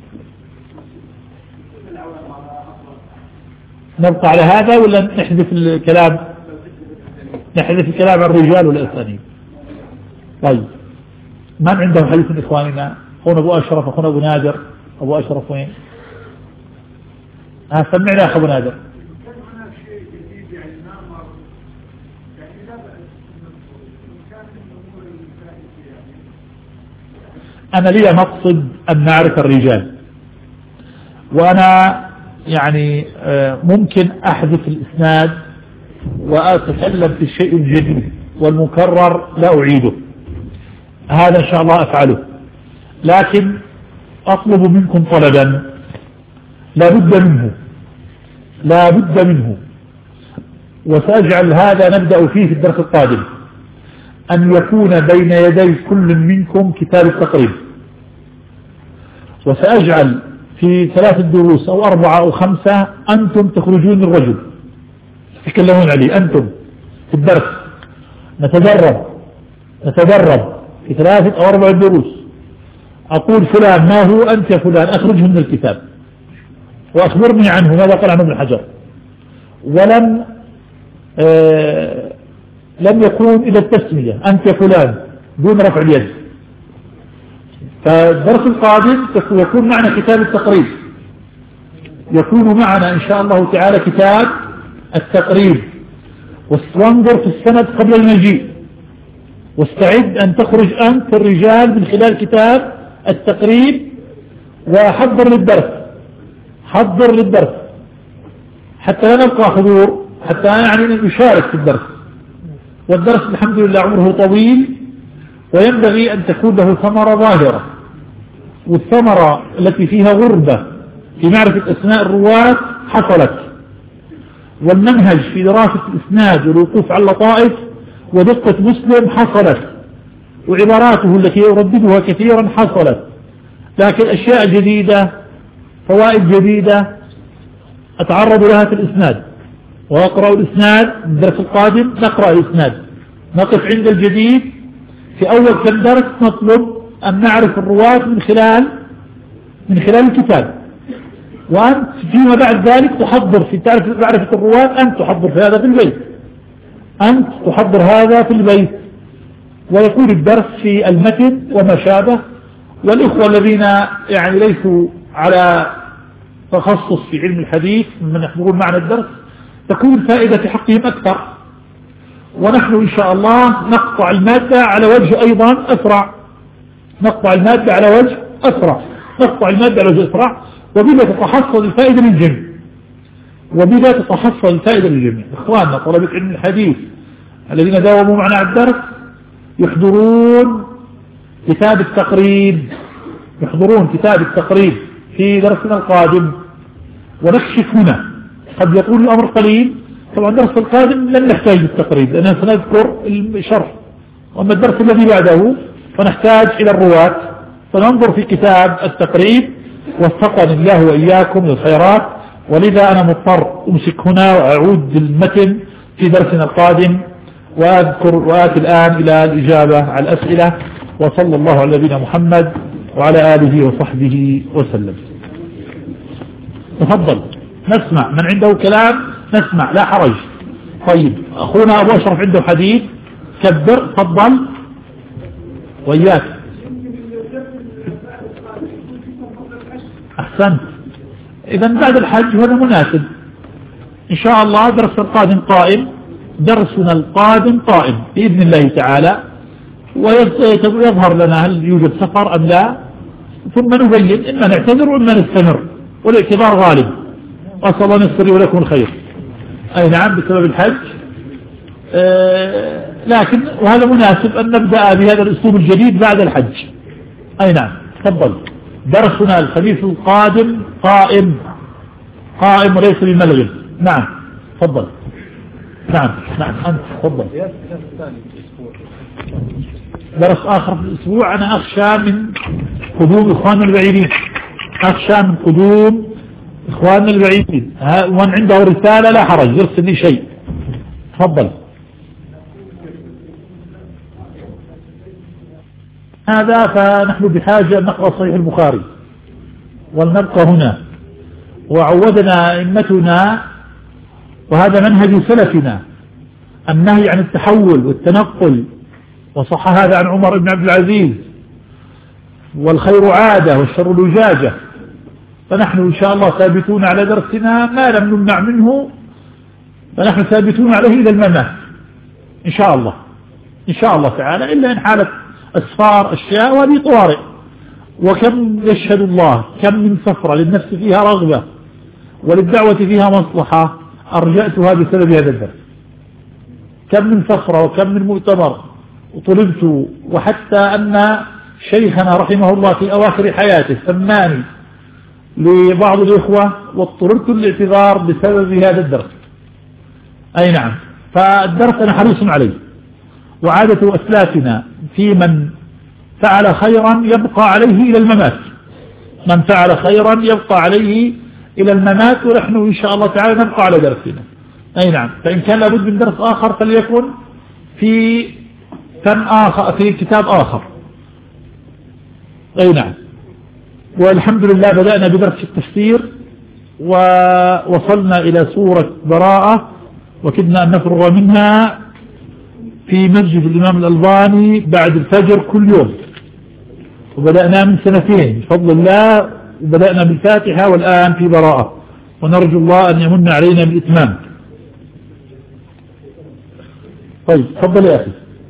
نبقى على هذا ولا نحذف الكلام نحذف الكلام عن الرجال والأسانيد؟ طيب، من عنده حديث من إخواننا؟ أخونا أبو أشرف، أخونا أبو نادر. أبو أشرف وين؟ ها سمعنا أخو أبو نادر. أنا لي مقصد أن نعرف الرجال، وأنا يعني ممكن أحذف الإسناد وأتكلم في الشيء الجديد والمكرر لا أعيده، هذا إن شاء الله أفعله. لكن أطلب منكم طلبا لا بد منه لا بد منه وسأجعل هذا نبدأ فيه في الدرس القادم، أن يكون بين يدي كل منكم كتاب التقريب، وسأجعل في ثلاث دروس أو أربعة أو خمسة أنتم تخرجون الرجل تتكلمون عليه أنتم في الدرس، نتدرب نتدرب في ثلاثة أو أربعة دروس. أقول فلان ما هو أنت يا فلان، أخرجه من الكتاب وأخبرني عنه ماذا قال عنه ابن حجر. ولم آه لم يكون إلى التسمية أنت يا فلان دون رفع اليد. فالدرس القادم يكون معنا كتاب التقريب، يكون معنا إن شاء الله تعالى كتاب التقريب. وانظر في السند قبل المجيء، واستعد أن تخرج أنت الرجال من خلال كتاب التقريب، وحضر للدرس حضر للدرس حتى لا نبقى حضور، حتى يعني نشارك في الدرس. والدرس الحمد لله عمره طويل وينبغي أن تكون له ثمرة ظاهرة، والثمرة التي فيها غربة في معرفة أسماء الرواة حصلت، والمنهج في دراسة الإسناد والوقوف على اللطائف ودقة مسلم حصلت، وعباراته التي يرددها كثيرا حصلت. لكن أشياء جديدة فوائد جديدة أتعرض لها في الإسناد، وأقرأ الإسناد الدرس القادم نقرأ الإسناد، نقف عند الجديد. في أول كم درس نطلب أن نعرف الرواة من خلال من خلال الكتاب، وأنت فيما بعد ذلك تحضر في تعرف معرفة الرواة، أنت تحضر في هذا في البيت أنت تحضر هذا في البيت ويكون الدرس في المتن وما شابه. والإخوة الذين يعني ليسوا على تخصص في علم الحديث من يحضرون معنا الدرس تكون الفائدة في حقهم أكثر. ونحن إن شاء الله نقطع المادة على وجه أيضا أسرع نقطع المادة على وجه أسرع نقطع المادة على وجه أسرع وبذا تتحصل الفائدة للجميع وبذا تتحصل الفائدة للجميع. إخواننا طلبة علم الحديث الذين داوموا معنا على الدرس يحضرون كتاب التقريب يحضرون كتاب التقريب في درسنا القادم، ونكشف هنا. قد يكون الأمر قليل، طبعا الدرس القادم لن نحتاج للتقريب لأننا سنذكر الشرح، وأما الدرس الذي بعده فنحتاج إلى الرواة، فننظر في كتاب التقريب وفقني الله وإياكم للخيرات. ولذا أنا مضطر أمسك هنا وأعود للمتن في درسنا القادم، وأذكر وآتي الآن إلى الإجابة على الأسئلة. وصلى الله على نبينا محمد وعلى آله وصحبه وسلم. تفضل نسمع، من عنده كلام نسمع لا حرج. طيب أخونا أبو أشرف عنده حديث كبر، تفضل وإياك. أحسنت، إذا بعد الحج هذا مناسب إن شاء الله. درس القادم قائم درسنا القادم قائم بإذن الله تعالى، ويظهر لنا هل يوجد سفر أم لا، ثم نبين إما نعتذر وإما نستمر، والاعتذار غالب. وأسأل الله نستر ولكم الخير. أي نعم بسبب الحج. آه لكن وهذا مناسب أن نبدأ بهذا الأسلوب الجديد بعد الحج. أي نعم تفضل. درسنا الخميس القادم قائم قائم وليس بملغي. نعم تفضل. نعم نعم أنت تفضل. درس آخر في الأسبوع. أنا أخشى من قدوم إخواننا البعيدين، أخشى من قدوم إخواننا البعيدين، ومن عنده رسالة لا حرج يرسل شيء. تفضل. هذا فنحن بحاجة أن نقرأ صحيح البخاري ولنبقى هنا. وعودنا أئمتنا وهذا منهج سلفنا النهي عن التحول والتنقل، وصح هذا عن عمر بن عبد العزيز، والخير عادة والشر لجاجة. فنحن إن شاء الله ثابتون على درسنا ما لم نمنع منه، فنحن ثابتون عليه إلى الممات إن شاء الله إن شاء الله تعالى، إلا إن حالة أسفار أشياء وهذه طوارئ. وكم يشهد الله كم من سفرة للنفس فيها رغبة وللدعوة فيها مصلحة أرجأتها بسبب هذا الدرس. كم من سفرة وكم من مؤتمر وطلبت، وحتى أن شيخنا رحمه الله في أواخر حياته سماني لبعض الإخوة واضطررت الاعتذار بسبب هذا الدرس. أي نعم. فالدرس أنا حريص عليه، وعادة أسلافنا في من فعل خيرا يبقى عليه إلى الممات، من فعل خيرا يبقى عليه إلى الممات، ونحن إن شاء الله تعالى نبقى على درسنا. أي نعم. فإن كان لابد من درس آخر فليكن في فن آخر في كتاب آخر. أي نعم. والحمد لله بدأنا بدرس التفسير ووصلنا إلى سورة براءة، وكدنا أن نفرغ منها في مسجد الإمام الألباني بعد الفجر كل يوم، وبدأنا من سنتين بفضل الله، وبدأنا بالفاتحة والآن في براءة، ونرجو الله أن يمن علينا بالإتمام. طيب تفضل يا أخي.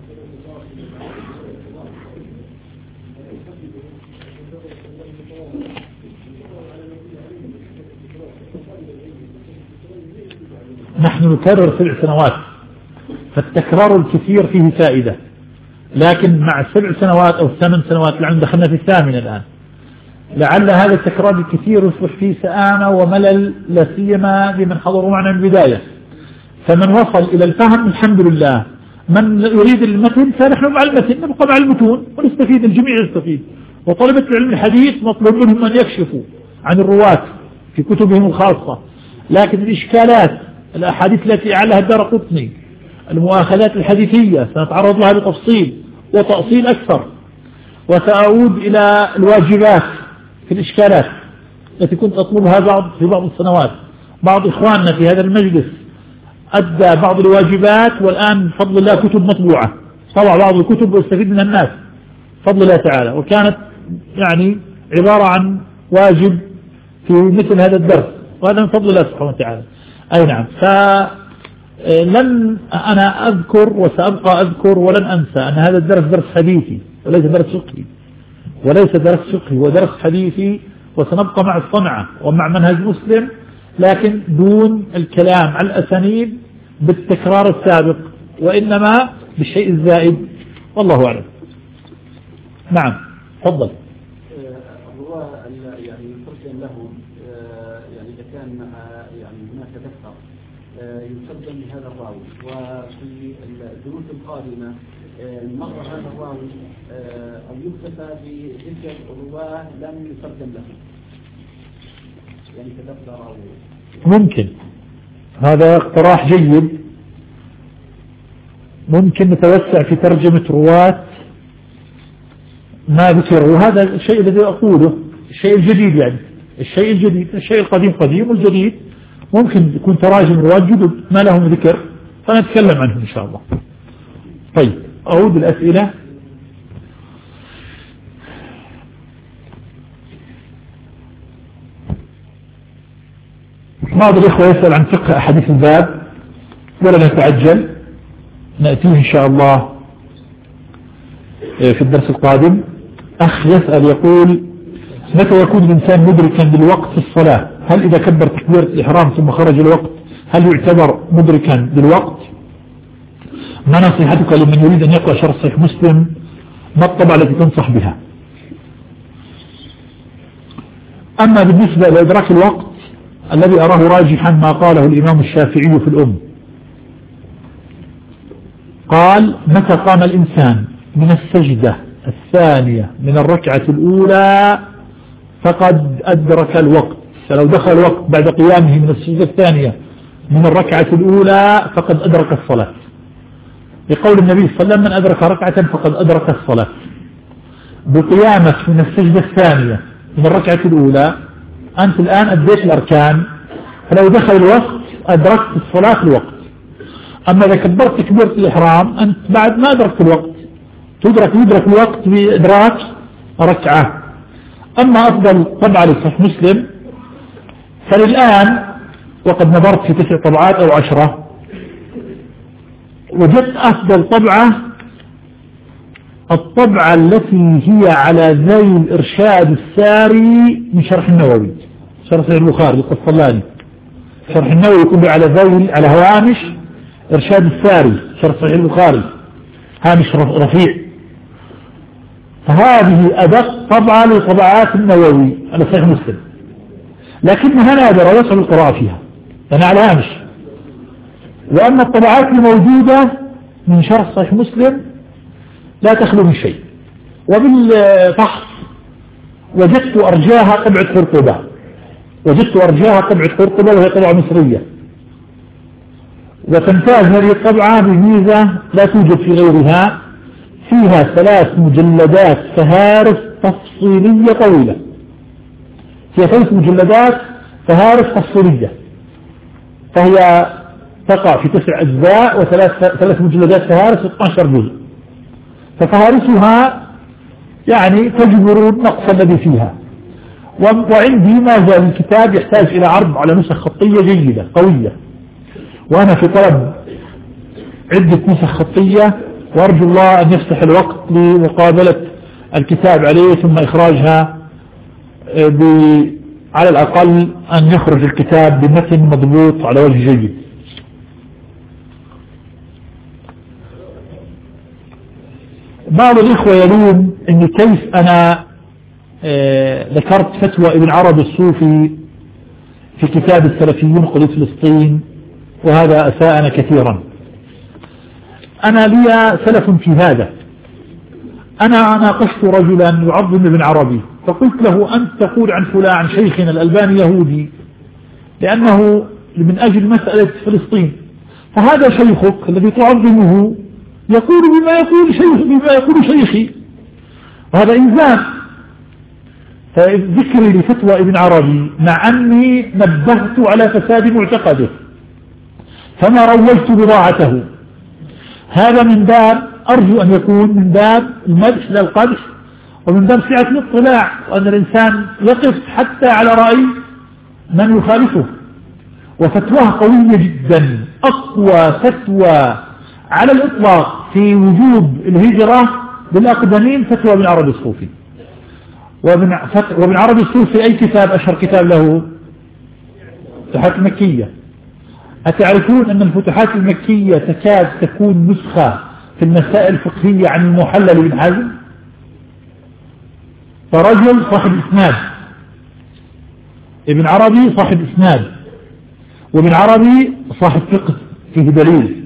نحن نكرر سبع سنوات، فالتكرار الكثير فيه فائدة، لكن مع السبع سنوات أو الثمان سنوات لعن دخلنا في الثامنة الآن، لعل هذا التكرار الكثير يصبح فيه سآمة وملل، لا سيما لمن حضروا معنا من البداية. فمن وصل إلى الفهم الحمد لله، من يريد المتن فنحن مع المتن نبقى مع المتون ونستفيد، الجميع يستفيد. وطلبة العلم الحديث مطلوب منهم أن يكشفوا عن الرواة في كتبهم الخاصة، لكن الإشكالات الأحاديث التي أعلها الدارقطني، المؤاخذات الحديثية سنتعرض لها بتفصيل وتأصيل أكثر. وسأعود إلى الواجبات في الإشكالات التي كنت أطلبها بعض في بعض السنوات. بعض إخواننا في هذا المجلس أدى بعض الواجبات، والآن بفضل الله كتب مطبوعة، طبع بعض الكتب ويستفيد من الناس بفضل الله تعالى، وكانت يعني عبارة عن واجب في مثل هذا الدرس، وهذا من فضل الله سبحانه وتعالى. أي نعم. فلن أنا أذكر وسأبقى أذكر ولن أنسى أن هذا الدرس درس حديثي وليس درس فقهي، وليس درس فقهي ودرس حديثي، وسنبقى مع الصنعة ومع منهج مسلم، لكن دون الكلام على الأسانيد بالتكرار السابق، وإنما بالشيء الزائد، والله أعلم. نعم تفضل. الرواة يعني يقدم لهم يعني إذا كان يعني هناك ذكر يقدم لهذا الراوي، وفي الدروس القادمة نقرأ هذا الراوي أو يكتفى بذكر رواه لم يقدم له، يعني كذا راوي. ممكن هذا اقتراح جيد، ممكن نتوسع في ترجمة رواة ما ذكروا. وهذا الشيء الذي أقوله الشيء الجديد، يعني الشيء الجديد، الشيء القديم قديم والجديد ممكن يكون تراجم رواة جدد ما لهم ذكر، فنتكلم عنه إن شاء الله. طيب أعود الأسئلة. بعض الإخوة يسأل عن فقه أحاديث الباب ولا نتعجل. نأتيه إن شاء الله في الدرس القادم. أخ يسأل يقول متى يكون الإنسان مدركا للوقت في الصلاة؟ هل إذا كبر تكبيرة الإحرام ثم خرج الوقت هل يعتبر مدركا للوقت؟ ما نصيحتك لمن يريد أن يقرأ شرح صحيح مسلم؟ ما الطبعة التي تنصح بها؟ أما بالنسبة لإدراك الوقت الذي أراه راجحا ما قاله الإمام الشافعي في الأم، قال متى قام الإنسان من السجدة الثانية من الركعة الأولى فقد أدرك الوقت. فلو دخل الوقت بعد قيامه من السجدة الثانية من الركعة الأولى فقد أدرك الصلاة، لقول النبي صلى الله عليه وسلم من أدرك ركعة فقد أدرك الصلاة. بقيامك من السجدة الثانية من الركعة الأولى أنت الآن أديت الأركان، فلو دخل الوقت أدركت الصلاة في الوقت. أما إذا كبرت تكبيرة الإحرام أنت بعد ما أدركت الوقت، تدرك يدرك الوقت بإدراك ركعة. أما أفضل طبعة لصحيح مسلم فللآن وقد نظرت في تسع طبعات أو عشرة وجدت أفضل طبعة الطبعة التي هي على ذيل إرشاد الساري من شرح النووي، شرح البخاري القسطلاني. شرح النووي يكون على ذيل على هوامش إرشاد الساري شرح صحيح البخاري، هامش رفيع. فهذه أدق طبعة لطبعات النووي على صحيح مسلم، لكنها نادرة يصعب القراءة فيها لأنها على هامش. وأما الطبعات الموجودة من شرح صحيح مسلم لا تخلو من شيء. وبالفحص وجدت أرجاها طبعة قرطبة، وجدت أرجاها طبعة قرطبة وهي طبعة مصرية، وتمتاز هذه الطبعة بميزة لا توجد في غيرها، فيها ثلاث مجلدات فهارس تفصيلية طويلة، فيها ثلاث مجلدات فهارس تفصيلية، فهي تقع في تسع أجزاء وثلاث ثلاث مجلدات فهارس اثني عشر جزء، ففهارسها يعني تجبر النقص الذي فيها. وعندي ما زال الكتاب يحتاج إلى عرض على نسخ خطية جيدة قوية، وأنا في طلب عدة نسخ خطية، وأرجو الله أن يفتح الوقت لمقابلة الكتاب عليه ثم إخراجها على الأقل أن يخرج الكتاب بمتن مضبوط على وجه جيد. بعض الإخوة يلوم أني كيف أنا ذكرت فتوى ابن عربي الصوفي في كتاب السلفيون قضية فلسطين، وهذا أساءنا كثيرا. أنا لي سلف في هذا. أنا ناقشت رجلا يعظم ابن عربي فقلت له أنت تقول عن فلان عن شيخنا الألباني يهودي لأنه من أجل مسألة فلسطين، فهذا شيخك الذي تعظمه يقول بما يقول شيخ بما يقول شيخي، وهذا إنزام. فذكري لفتوى ابن عربي مع أني نبهت على فساد معتقده فما روجت بضاعته، هذا من باب أرجو أن يكون من باب المدح لا القدح، ومن باب سعة الاطلاع، وأن الإنسان يقف حتى على رأي من يخالفه. وفتواه قوية جدا، أقوى فتوى على الإطلاق في وجوب الهجرة بالأقدمين فتوى ابن عربي الصوفي. وابن وابن عربي الصوفي أي كتاب أشهر كتاب له؟ الفتوحات المكية. أتعرفون أن الفتوحات المكية تكاد تكون نسخة في المسائل الفقهية عن المحلل بن حزم؟ فرجل صاحب إسناد، ابن عربي صاحب إسناد، وابن عربي صاحب فقه فيه دليل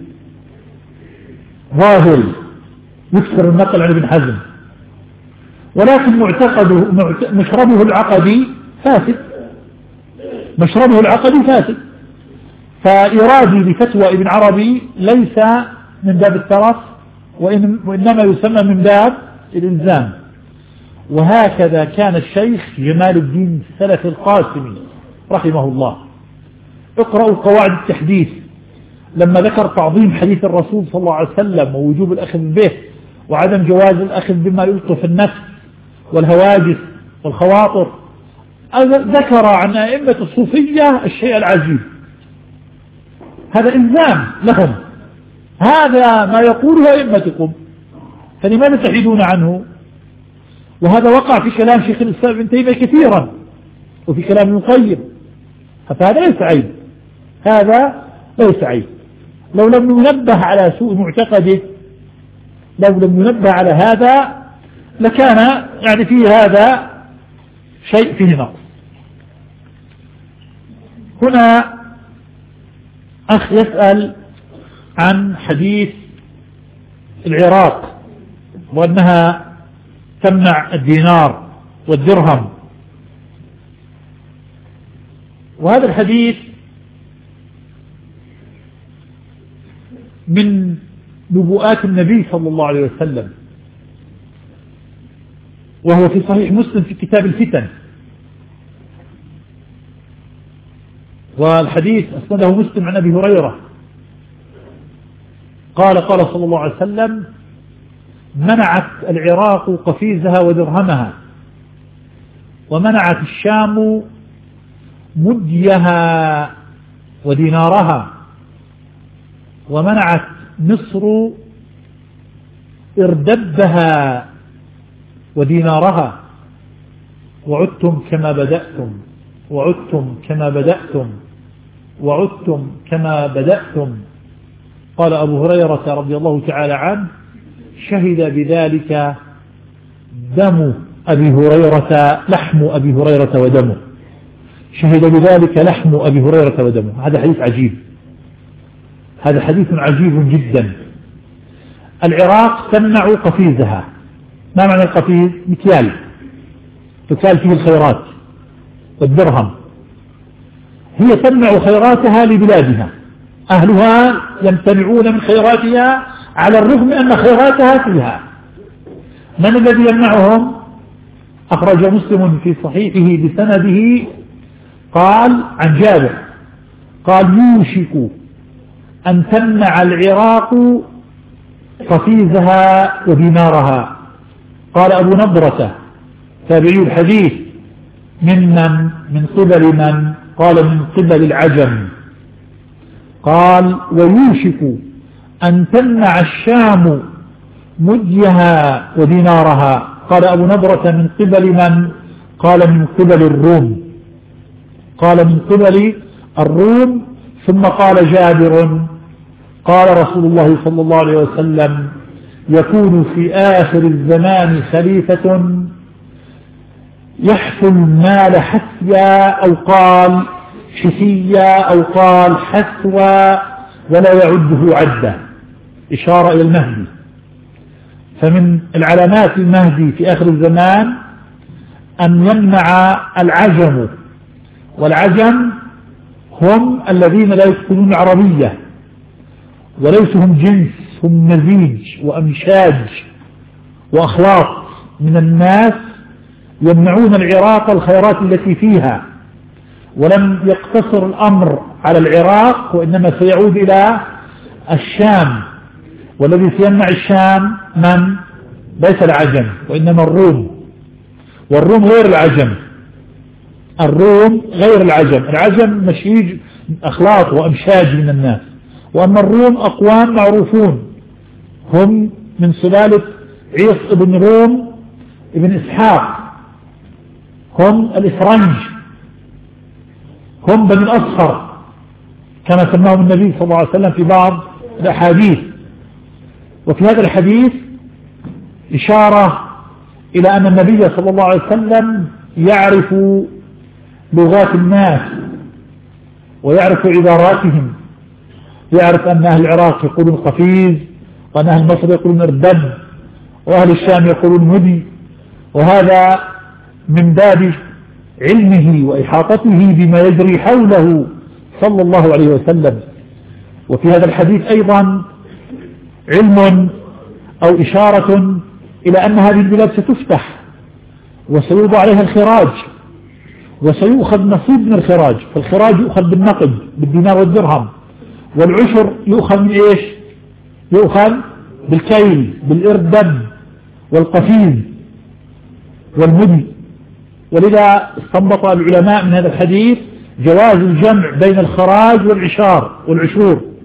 ظاهر يكثر النقل عن ابن حزم، ولكن معتقده مشربه العقدي فاسد، مشربه العقدي فاسد. فإرادي لفتوى ابن عربي ليس من باب الترف، وإن وإنما يسمى من باب الإلزام. وهكذا كان الشيخ جمال الدين السلفي القاسمي رحمه الله. اقرأوا قواعد التحديث لما ذكر تعظيم حديث الرسول صلى الله عليه وسلم ووجوب الأخذ به وعدم جواز الأخذ بما يلطف النفس والهواجس والخواطر، ذكر عن أئمة الصوفية الشيء العجيب. هذا إلزام لهم هذا ما يقوله أئمتكم، فلماذا تحيدون عنه؟ وهذا وقع في كلام شيخ الإسلام ابن تيمية كثيرا وفي كلام ابن القيم، فهذا ليس عيب، هذا ليس عيب. لو لم ننبه على سوء معتقده، لو لم ننبه على هذا لكان يعني في هذا شيء فيه نقص. هنا أخ يسأل عن حديث العراق وأنها تمنع الدينار والدرهم، وهذا الحديث من نبوءات النبي صلى الله عليه وسلم، وهو في صحيح مسلم في كتاب الفتن، والحديث أسنده مسلم عن أبي هريرة قال قال صلى الله عليه وسلم: منعت العراق قفيزها ودرهمها، ومنعت الشام مديها ودينارها، ومنعت مصر إردبها ودينارها، وعدتم كما بدأتم وعدتم كما بدأتم وعدتم كما بدأتم. قال أبو هريرة رضي الله تعالى عنه: شهد بذلك دم أبي هريرة لحم أبي هريرة ودمه، شهد بذلك لحم أبي هريرة ودمه. هذا حديث عجيب، هذا حديث عجيب جدا. العراق تمنع قفيزها. ما معنى القفيز؟ مكيال، تكال فيه الخيرات والدرهم. هي تمنع خيراتها لبلادها، أهلها يمتنعون من خيراتها على الرغم أن خيراتها فيها. من الذي يمنعهم؟ أخرج مسلم في صحيحه بسنده قال عن جابر قال: يوشك أن تمنع العراق قفيزها ودينارها. قال أبو نضرة تابعي الحديث: ممن من قبل من؟ قال: من قبل العجم. قال: ويوشك أن تمنع الشام مديها ودينارها. قال أبو نضرة: من قبل من؟ قال: من قبل الروم. قال: من قبل الروم. ثم قال جابر: قال رسول الله صلى الله عليه وسلم: يكون في آخر الزمان خليفة يحفل المال حثيا، أو قال حثيا، أو قال حثوا، ولا يعده عدا، إشارة إلى المهدي. فمن العلامات المهدي في آخر الزمان أن يمنع العجم، والعجم هم الذين لا يتقنون العربية وليسوا هم جنس، هم مزيج وأمشاج وأخلاط من الناس يمنعون العراق الخيرات التي فيها. ولم يقتصر الأمر على العراق، وإنما سيعود إلى الشام، والذي سيمنع الشام من؟ ليس العجم وإنما الروم، والروم غير العجم، الروم غير العجم. العجم مشيج أخلاط وأمشاج من الناس، وأما الروم أقوام معروفون، هم من سلالة عيص ابن روم ابن إسحاق، هم الإفرنج، هم بني الأصفر كما سماهم النبي صلى الله عليه وسلم في بعض الأحاديث. وفي هذا الحديث إشارة إلى أن النبي صلى الله عليه وسلم يعرف لغات الناس ويعرف عباراتهم، يعرف أن أهل العراق يقولون قفيز، وأن أهل مصر يقولون اردب، وأهل الشام يقولون مدي، وهذا من باب علمه وإحاطته بما يجري حوله صلى الله عليه وسلم. وفي هذا الحديث أيضا علم أو إشارة إلى أن هذه البلاد ستفتح وسيوضع عليها الخراج، وسيؤخذ نصيب من الخراج. فالخراج يؤخذ بالنقد بالدينار والدرهم، والعشر يؤخذ من إيش؟ يؤخذ بالكيل بالإردب والقفيز والمدي. ولذا استنبط العلماء من هذا الحديث جواز الجمع بين الخراج والعشار والعشور،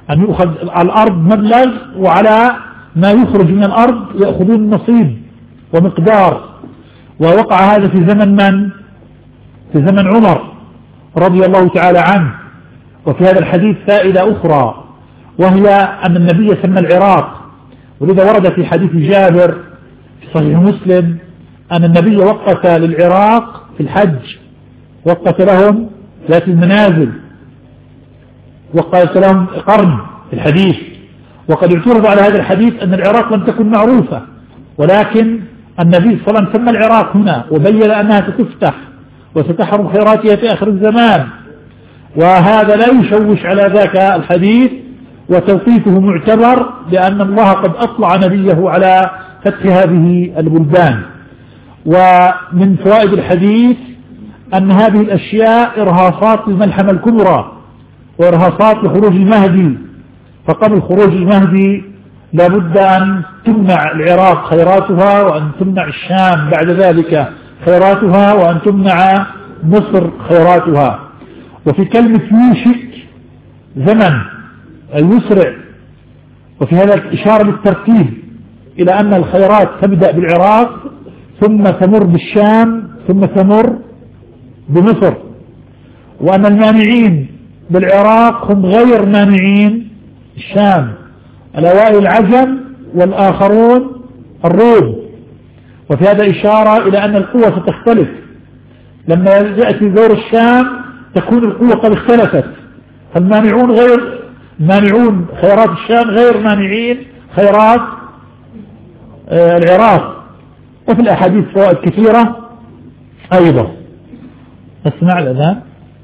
أن يؤخذ على الأرض مبلغ وعلى ما يخرج من الأرض يأخذون نصيب ومقدار. ووقع هذا في زمن من؟ في زمن عمر رضي الله تعالى عنه. وفي هذا الحديث فائدة أخرى، وهي أن النبي سمى العراق، ولذا ورد في حديث جابر في صحيح مسلم أن النبي وقت للعراق في الحج، وقت لهم ذات المنازل، وقت لهم قرن في الحديث. وقد اعترض على هذا الحديث أن العراق لم تكن معروفة، ولكن النبي صلى الله عليه وسلم سمى العراق هنا وبين أنها ستفتح وستحرم خيراتها في آخر الزمان، وهذا لا يشوش على ذاك الحديث، وتوقيته معتبر لأن الله قد أطلع نبيه على فتح هذه البلدان. ومن فوائد الحديث أن هذه الأشياء إرهاصات للملحمة الكبرى وإرهاصات لخروج المهدي، فقبل خروج المهدي لابد أن تمنع العراق خيراتها، وأن تمنع الشام بعد ذلك خيراتها، وأن تمنع مصر خيراتها. وفي كلمة يوشك زمن يسرع، وفي هذا إشارة للترتيب إلى أن الخيرات تبدأ بالعراق ثم تمر بالشام ثم تمر بمصر، وأن المانعين بالعراق هم غير مانعين الشام، الأوائل العجم والآخرون الروم. وفي هذا إشارة إلى أن القوة ستختلف، لما يأتي دور الشام تكون القوة قد اختلفت، فالمانعون غير مانعون خيرات الشام غير مانعين خيرات آه العراق. وفي الأحاديث فوائد كثيرة أيضا. اسمع الأذان.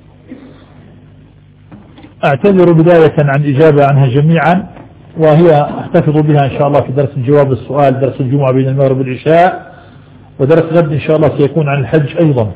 أعتذر بداية عن إجابة عنها جميعا، وهي أحتفظ بها إن شاء الله في درس الجواب السؤال، درس الجمعة بين المغرب والعشاء، ودرس غد إن شاء الله سيكون عن الحج أيضا.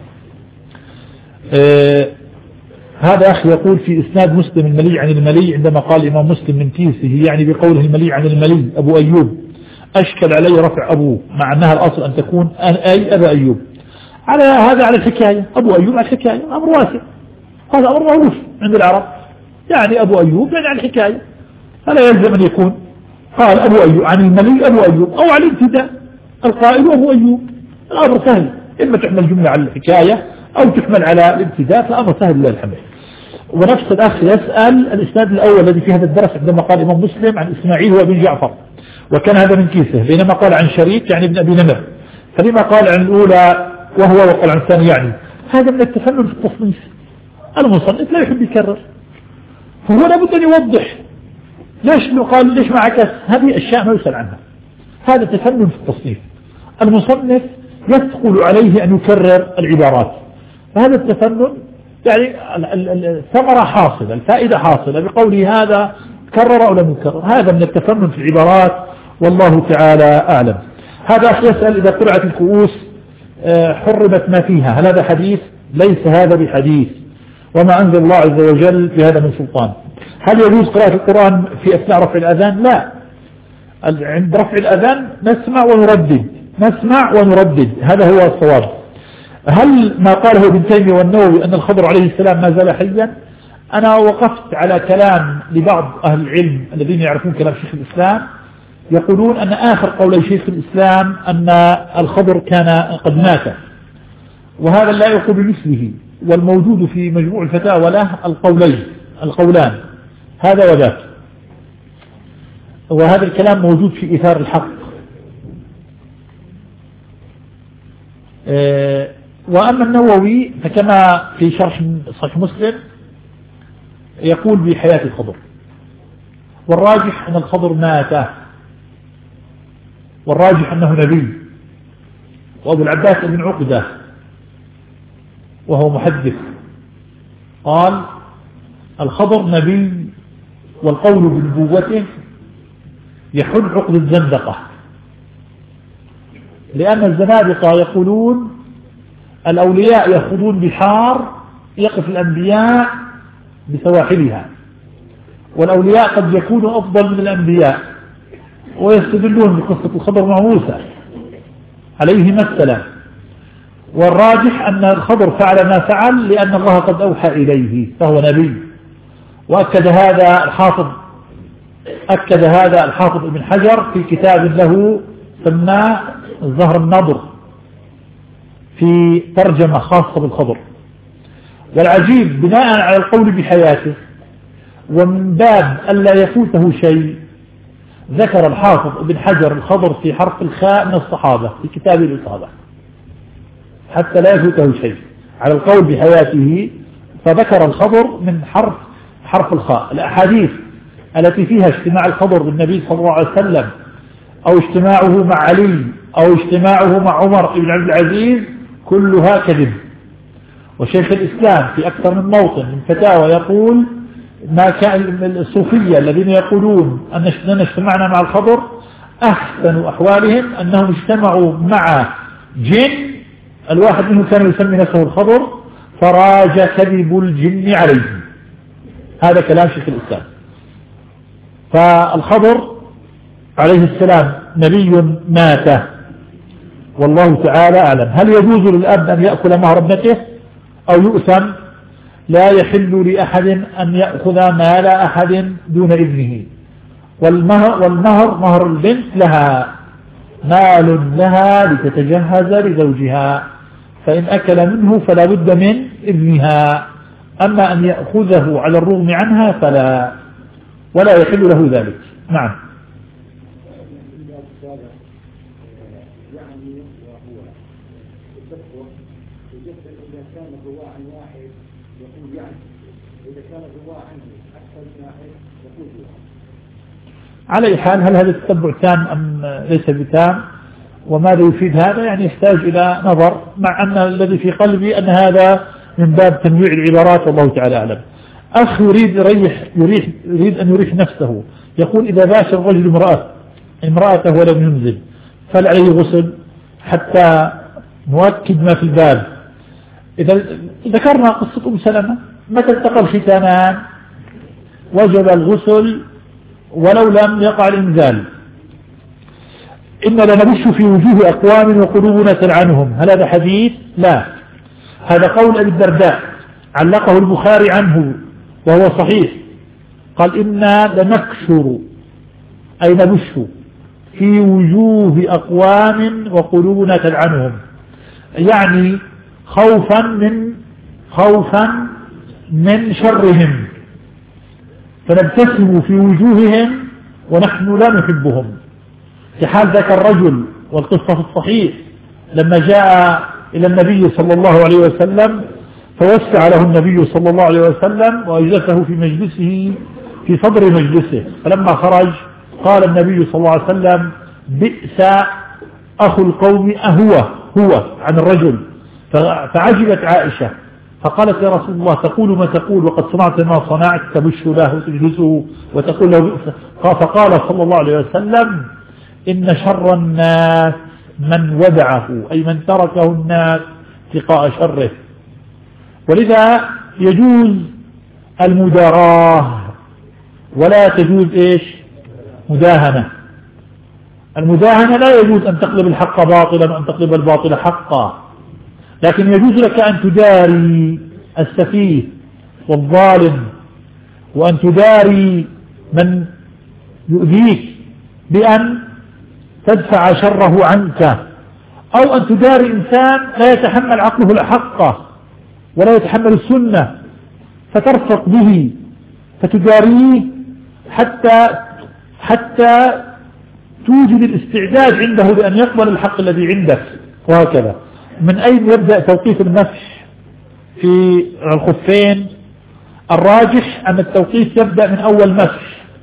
آه هذا أخي يقول في إسناد مسلم الملي عن الملي، عندما قال الإمام مسلم من كيسه يعني بقوله الملي عن الملي أبو أيوب، أشكل علي رفع أبوه، مع أنها الأصل أن تكون أي أبا أيوب. على هذا على الحكاية، أبو أيوب على الحكاية، أمر واسع، هذا أمر معروف عند العرب، يعني أبو أيوب يعني على الحكاية، فلا يلزم أن يكون قال أبو أيوب عن الملي أبو أيوب، أو على الابتداء القائل أبو أيوب. الأمر سهل، إما تحمل جملة على الحكاية أو تحمل على الابتداء، فالأمر سهل لله الحمد. ونفس الأخ يسأل الإسناد الأول الذي في هذا الدرس عندما قال الإمام مسلم عن إسماعيل وابن جعفر، وكان هذا من كيسه، بينما قال عن شريك يعني ابن أبي نمر، فلما قال عن الأولى وهو وقال عن الثاني يعني، هذا من التفنن في التصنيف. المصنف لا يحب يكرر، فهو لابد أن يوضح ليش قال ليش ما عكس، هذه أشياء ما يسأل عنها، هذا تفنن في التصنيف. المصنف يثقل عليه أن يكرر العبارات، فهذا التفنن يعني الثمرة حاصلة، الفائدة حاصلة بقوله هذا كرر أو لم يكرر، هذا من التفنن في العبارات، والله تعالى أعلم. هذا أخي يسأل إذا قرأت الكؤوس حرمت ما فيها، هل هذا حديث؟ ليس هذا بحديث، وما أنزل الله عز وجل في هذا من سلطان. هل يجوز قراءة القرآن في أثناء رفع الأذان؟ لا، عند رفع الأذان نسمع ونردد، نسمع ونردد، هذا هو الصواب. هل ما قاله ابن تيمية والنووي أن الخضر عليه السلام ما زال حيا؟ أنا وقفت على كلام لبعض أهل العلم الذين يعرفون كلام شيخ الإسلام، يقولون أن آخر قول شيخ الإسلام أن الخضر كان قد مات، وهذا لا يقول بمثله، والموجود في مجموع الفتاوى له القولين القولان هذا وذاك، وهذا الكلام موجود في إثار الحق. وأما النووي فكما في شرح صحيح مسلم يقول بحياة الخضر، والراجح أن الخضر مات، والراجح أنه نبي. وأبو العباس بن عقدة وهو محدث قال الخضر نبي، والقول بنبوته يحل عقد الزندقة، لأن الزنادقة يقولون الأولياء يأخذون بحار يقف الأنبياء بسواحلها، والأولياء قد يكونوا أفضل من الأنبياء، ويستدلون بقصة الخضر مع موسى عليه السلام. والراجح أن الخضر فعل ما فعل لأن الله قد أوحى إليه، فهو نبي. وأكد هذا الحافظ أكد هذا الحافظ ابن حجر في كتاب له سماه الزهر النضر في ترجمة خاصة بالخضر. والعجيب بناء على القول بحياته ومن باب ألا يفوته شيء ذكر الحافظ ابن حجر الخضر في حرف الخاء من الصحابة في كتاب الإصابة حتى لا يفوته شيء على القول بحياته، فذكر الخضر من حرف حرف الخاء. الأحاديث التي فيها اجتماع الخضر بالنبي صلى الله عليه وسلم أو اجتماعه مع علي أو اجتماعه مع عمر بن عبد العزيز كلها كذب. وشيخ الإسلام في أكثر من موطن من فتاوى يقول ما كان الصوفية الذين يقولون أننا اجتمعنا مع الخضر أحسن أحوالهم أنهم اجتمعوا مع جن، الواحد منهم كان يسمي نفسه الخضر فراج كذب الجن عليه. هذا كلام شيخ الإسلام. فالخضر عليه السلام نبي مات والله تعالى أعلم. هل يجوز للأب أن يأكل مهر ابنته أو يؤثم؟ لا يحل لأحد أن يأخذ مال أحد دون إذنه. والمهر, والمهر مهر البنت لها مال لها لتتجهز لزوجها، فإن أكل منه فلا بد من إذنها، أما أن يأخذه على الرغم عنها فلا، ولا يحل له ذلك. نعم. على أي حال هل هذا التتبع تام أم ليس بتام وماذا يفيد هذا؟ يعني يحتاج إلى نظر، مع أن الذي في قلبي أن هذا من باب تنويع العبارات والله تعالى أعلم. أخ يريد يريح يريح يريد أن يريح نفسه، يقول إذا باشر الرجل امرأة امرأته ولم ينزل فهل عليه غسل؟ حتى نؤكد ما في الباب، إذا ذكرنا قصة أم سلمة متى التقى الختانان وجب الغسل ولو لم يقع الإنزال. إن لنبش في وجوه أقوام وقلوبنا تلعنهم، هل هذا حديث؟ لا، هذا قول أبي الدرداء علقه البخاري عنه وهو صحيح، قال إنا لنكشر أي نبش في وجوه أقوام وقلوبنا تلعنهم، يعني خوفا من خوفا من شرهم، فنبتسم في وجوههم ونحن لا نحبهم. في حال ذاك الرجل والقصة في الصحيح لما جاء إلى النبي صلى الله عليه وسلم فوسع له النبي صلى الله عليه وسلم وأجلسه في مجلسه في صدر مجلسه، فلما خرج قال النبي صلى الله عليه وسلم بئس أخو القوم أهو هو عن الرجل. فعجبت عائشة فقالت يا رسول الله تقول ما تقول وقد صنعت ما صنعت، تبش له وتجلسه وتقول له بئس. فقال صلى الله عليه وسلم إن شر الناس من ودعه، أي من تركه الناس اتقاء شره. ولذا يجوز المداراة ولا تجوز إيش؟ مداهنة. المداهنة لا يجوز أن تقلب الحق باطلا وأن تقلب الباطل حقا، لكن يجوز لك أن تداري السفيه والظالم وأن تداري من يؤذيك بأن تدفع شره عنك، أو أن تداري إنسان لا يتحمل عقله الحق ولا يتحمل السنة فترفق به فتداريه حتى حتى توجد الاستعداد عنده لأن يقبل الحق الذي عندك. وهكذا. من أين يبدأ توقيت المسح في الخفين؟ الراجح أن التوقيت يبدأ من أول مسح،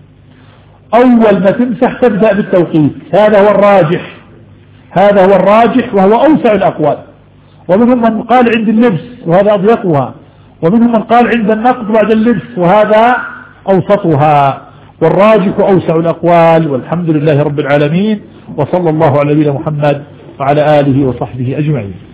أول ما تمسح تبدأ بالتوقيت، هذا هو الراجح، هذا هو الراجح وهو أوسع الأقوال. ومنهم من قال عند اللبس وهذا أضيقها، ومنهم من قال عند النقض بعد اللبس وهذا أوسطها، والراجح أوسع الأقوال. والحمد لله رب العالمين، وصلى الله على نبينا محمد وعلى آله وصحبه أجمعين.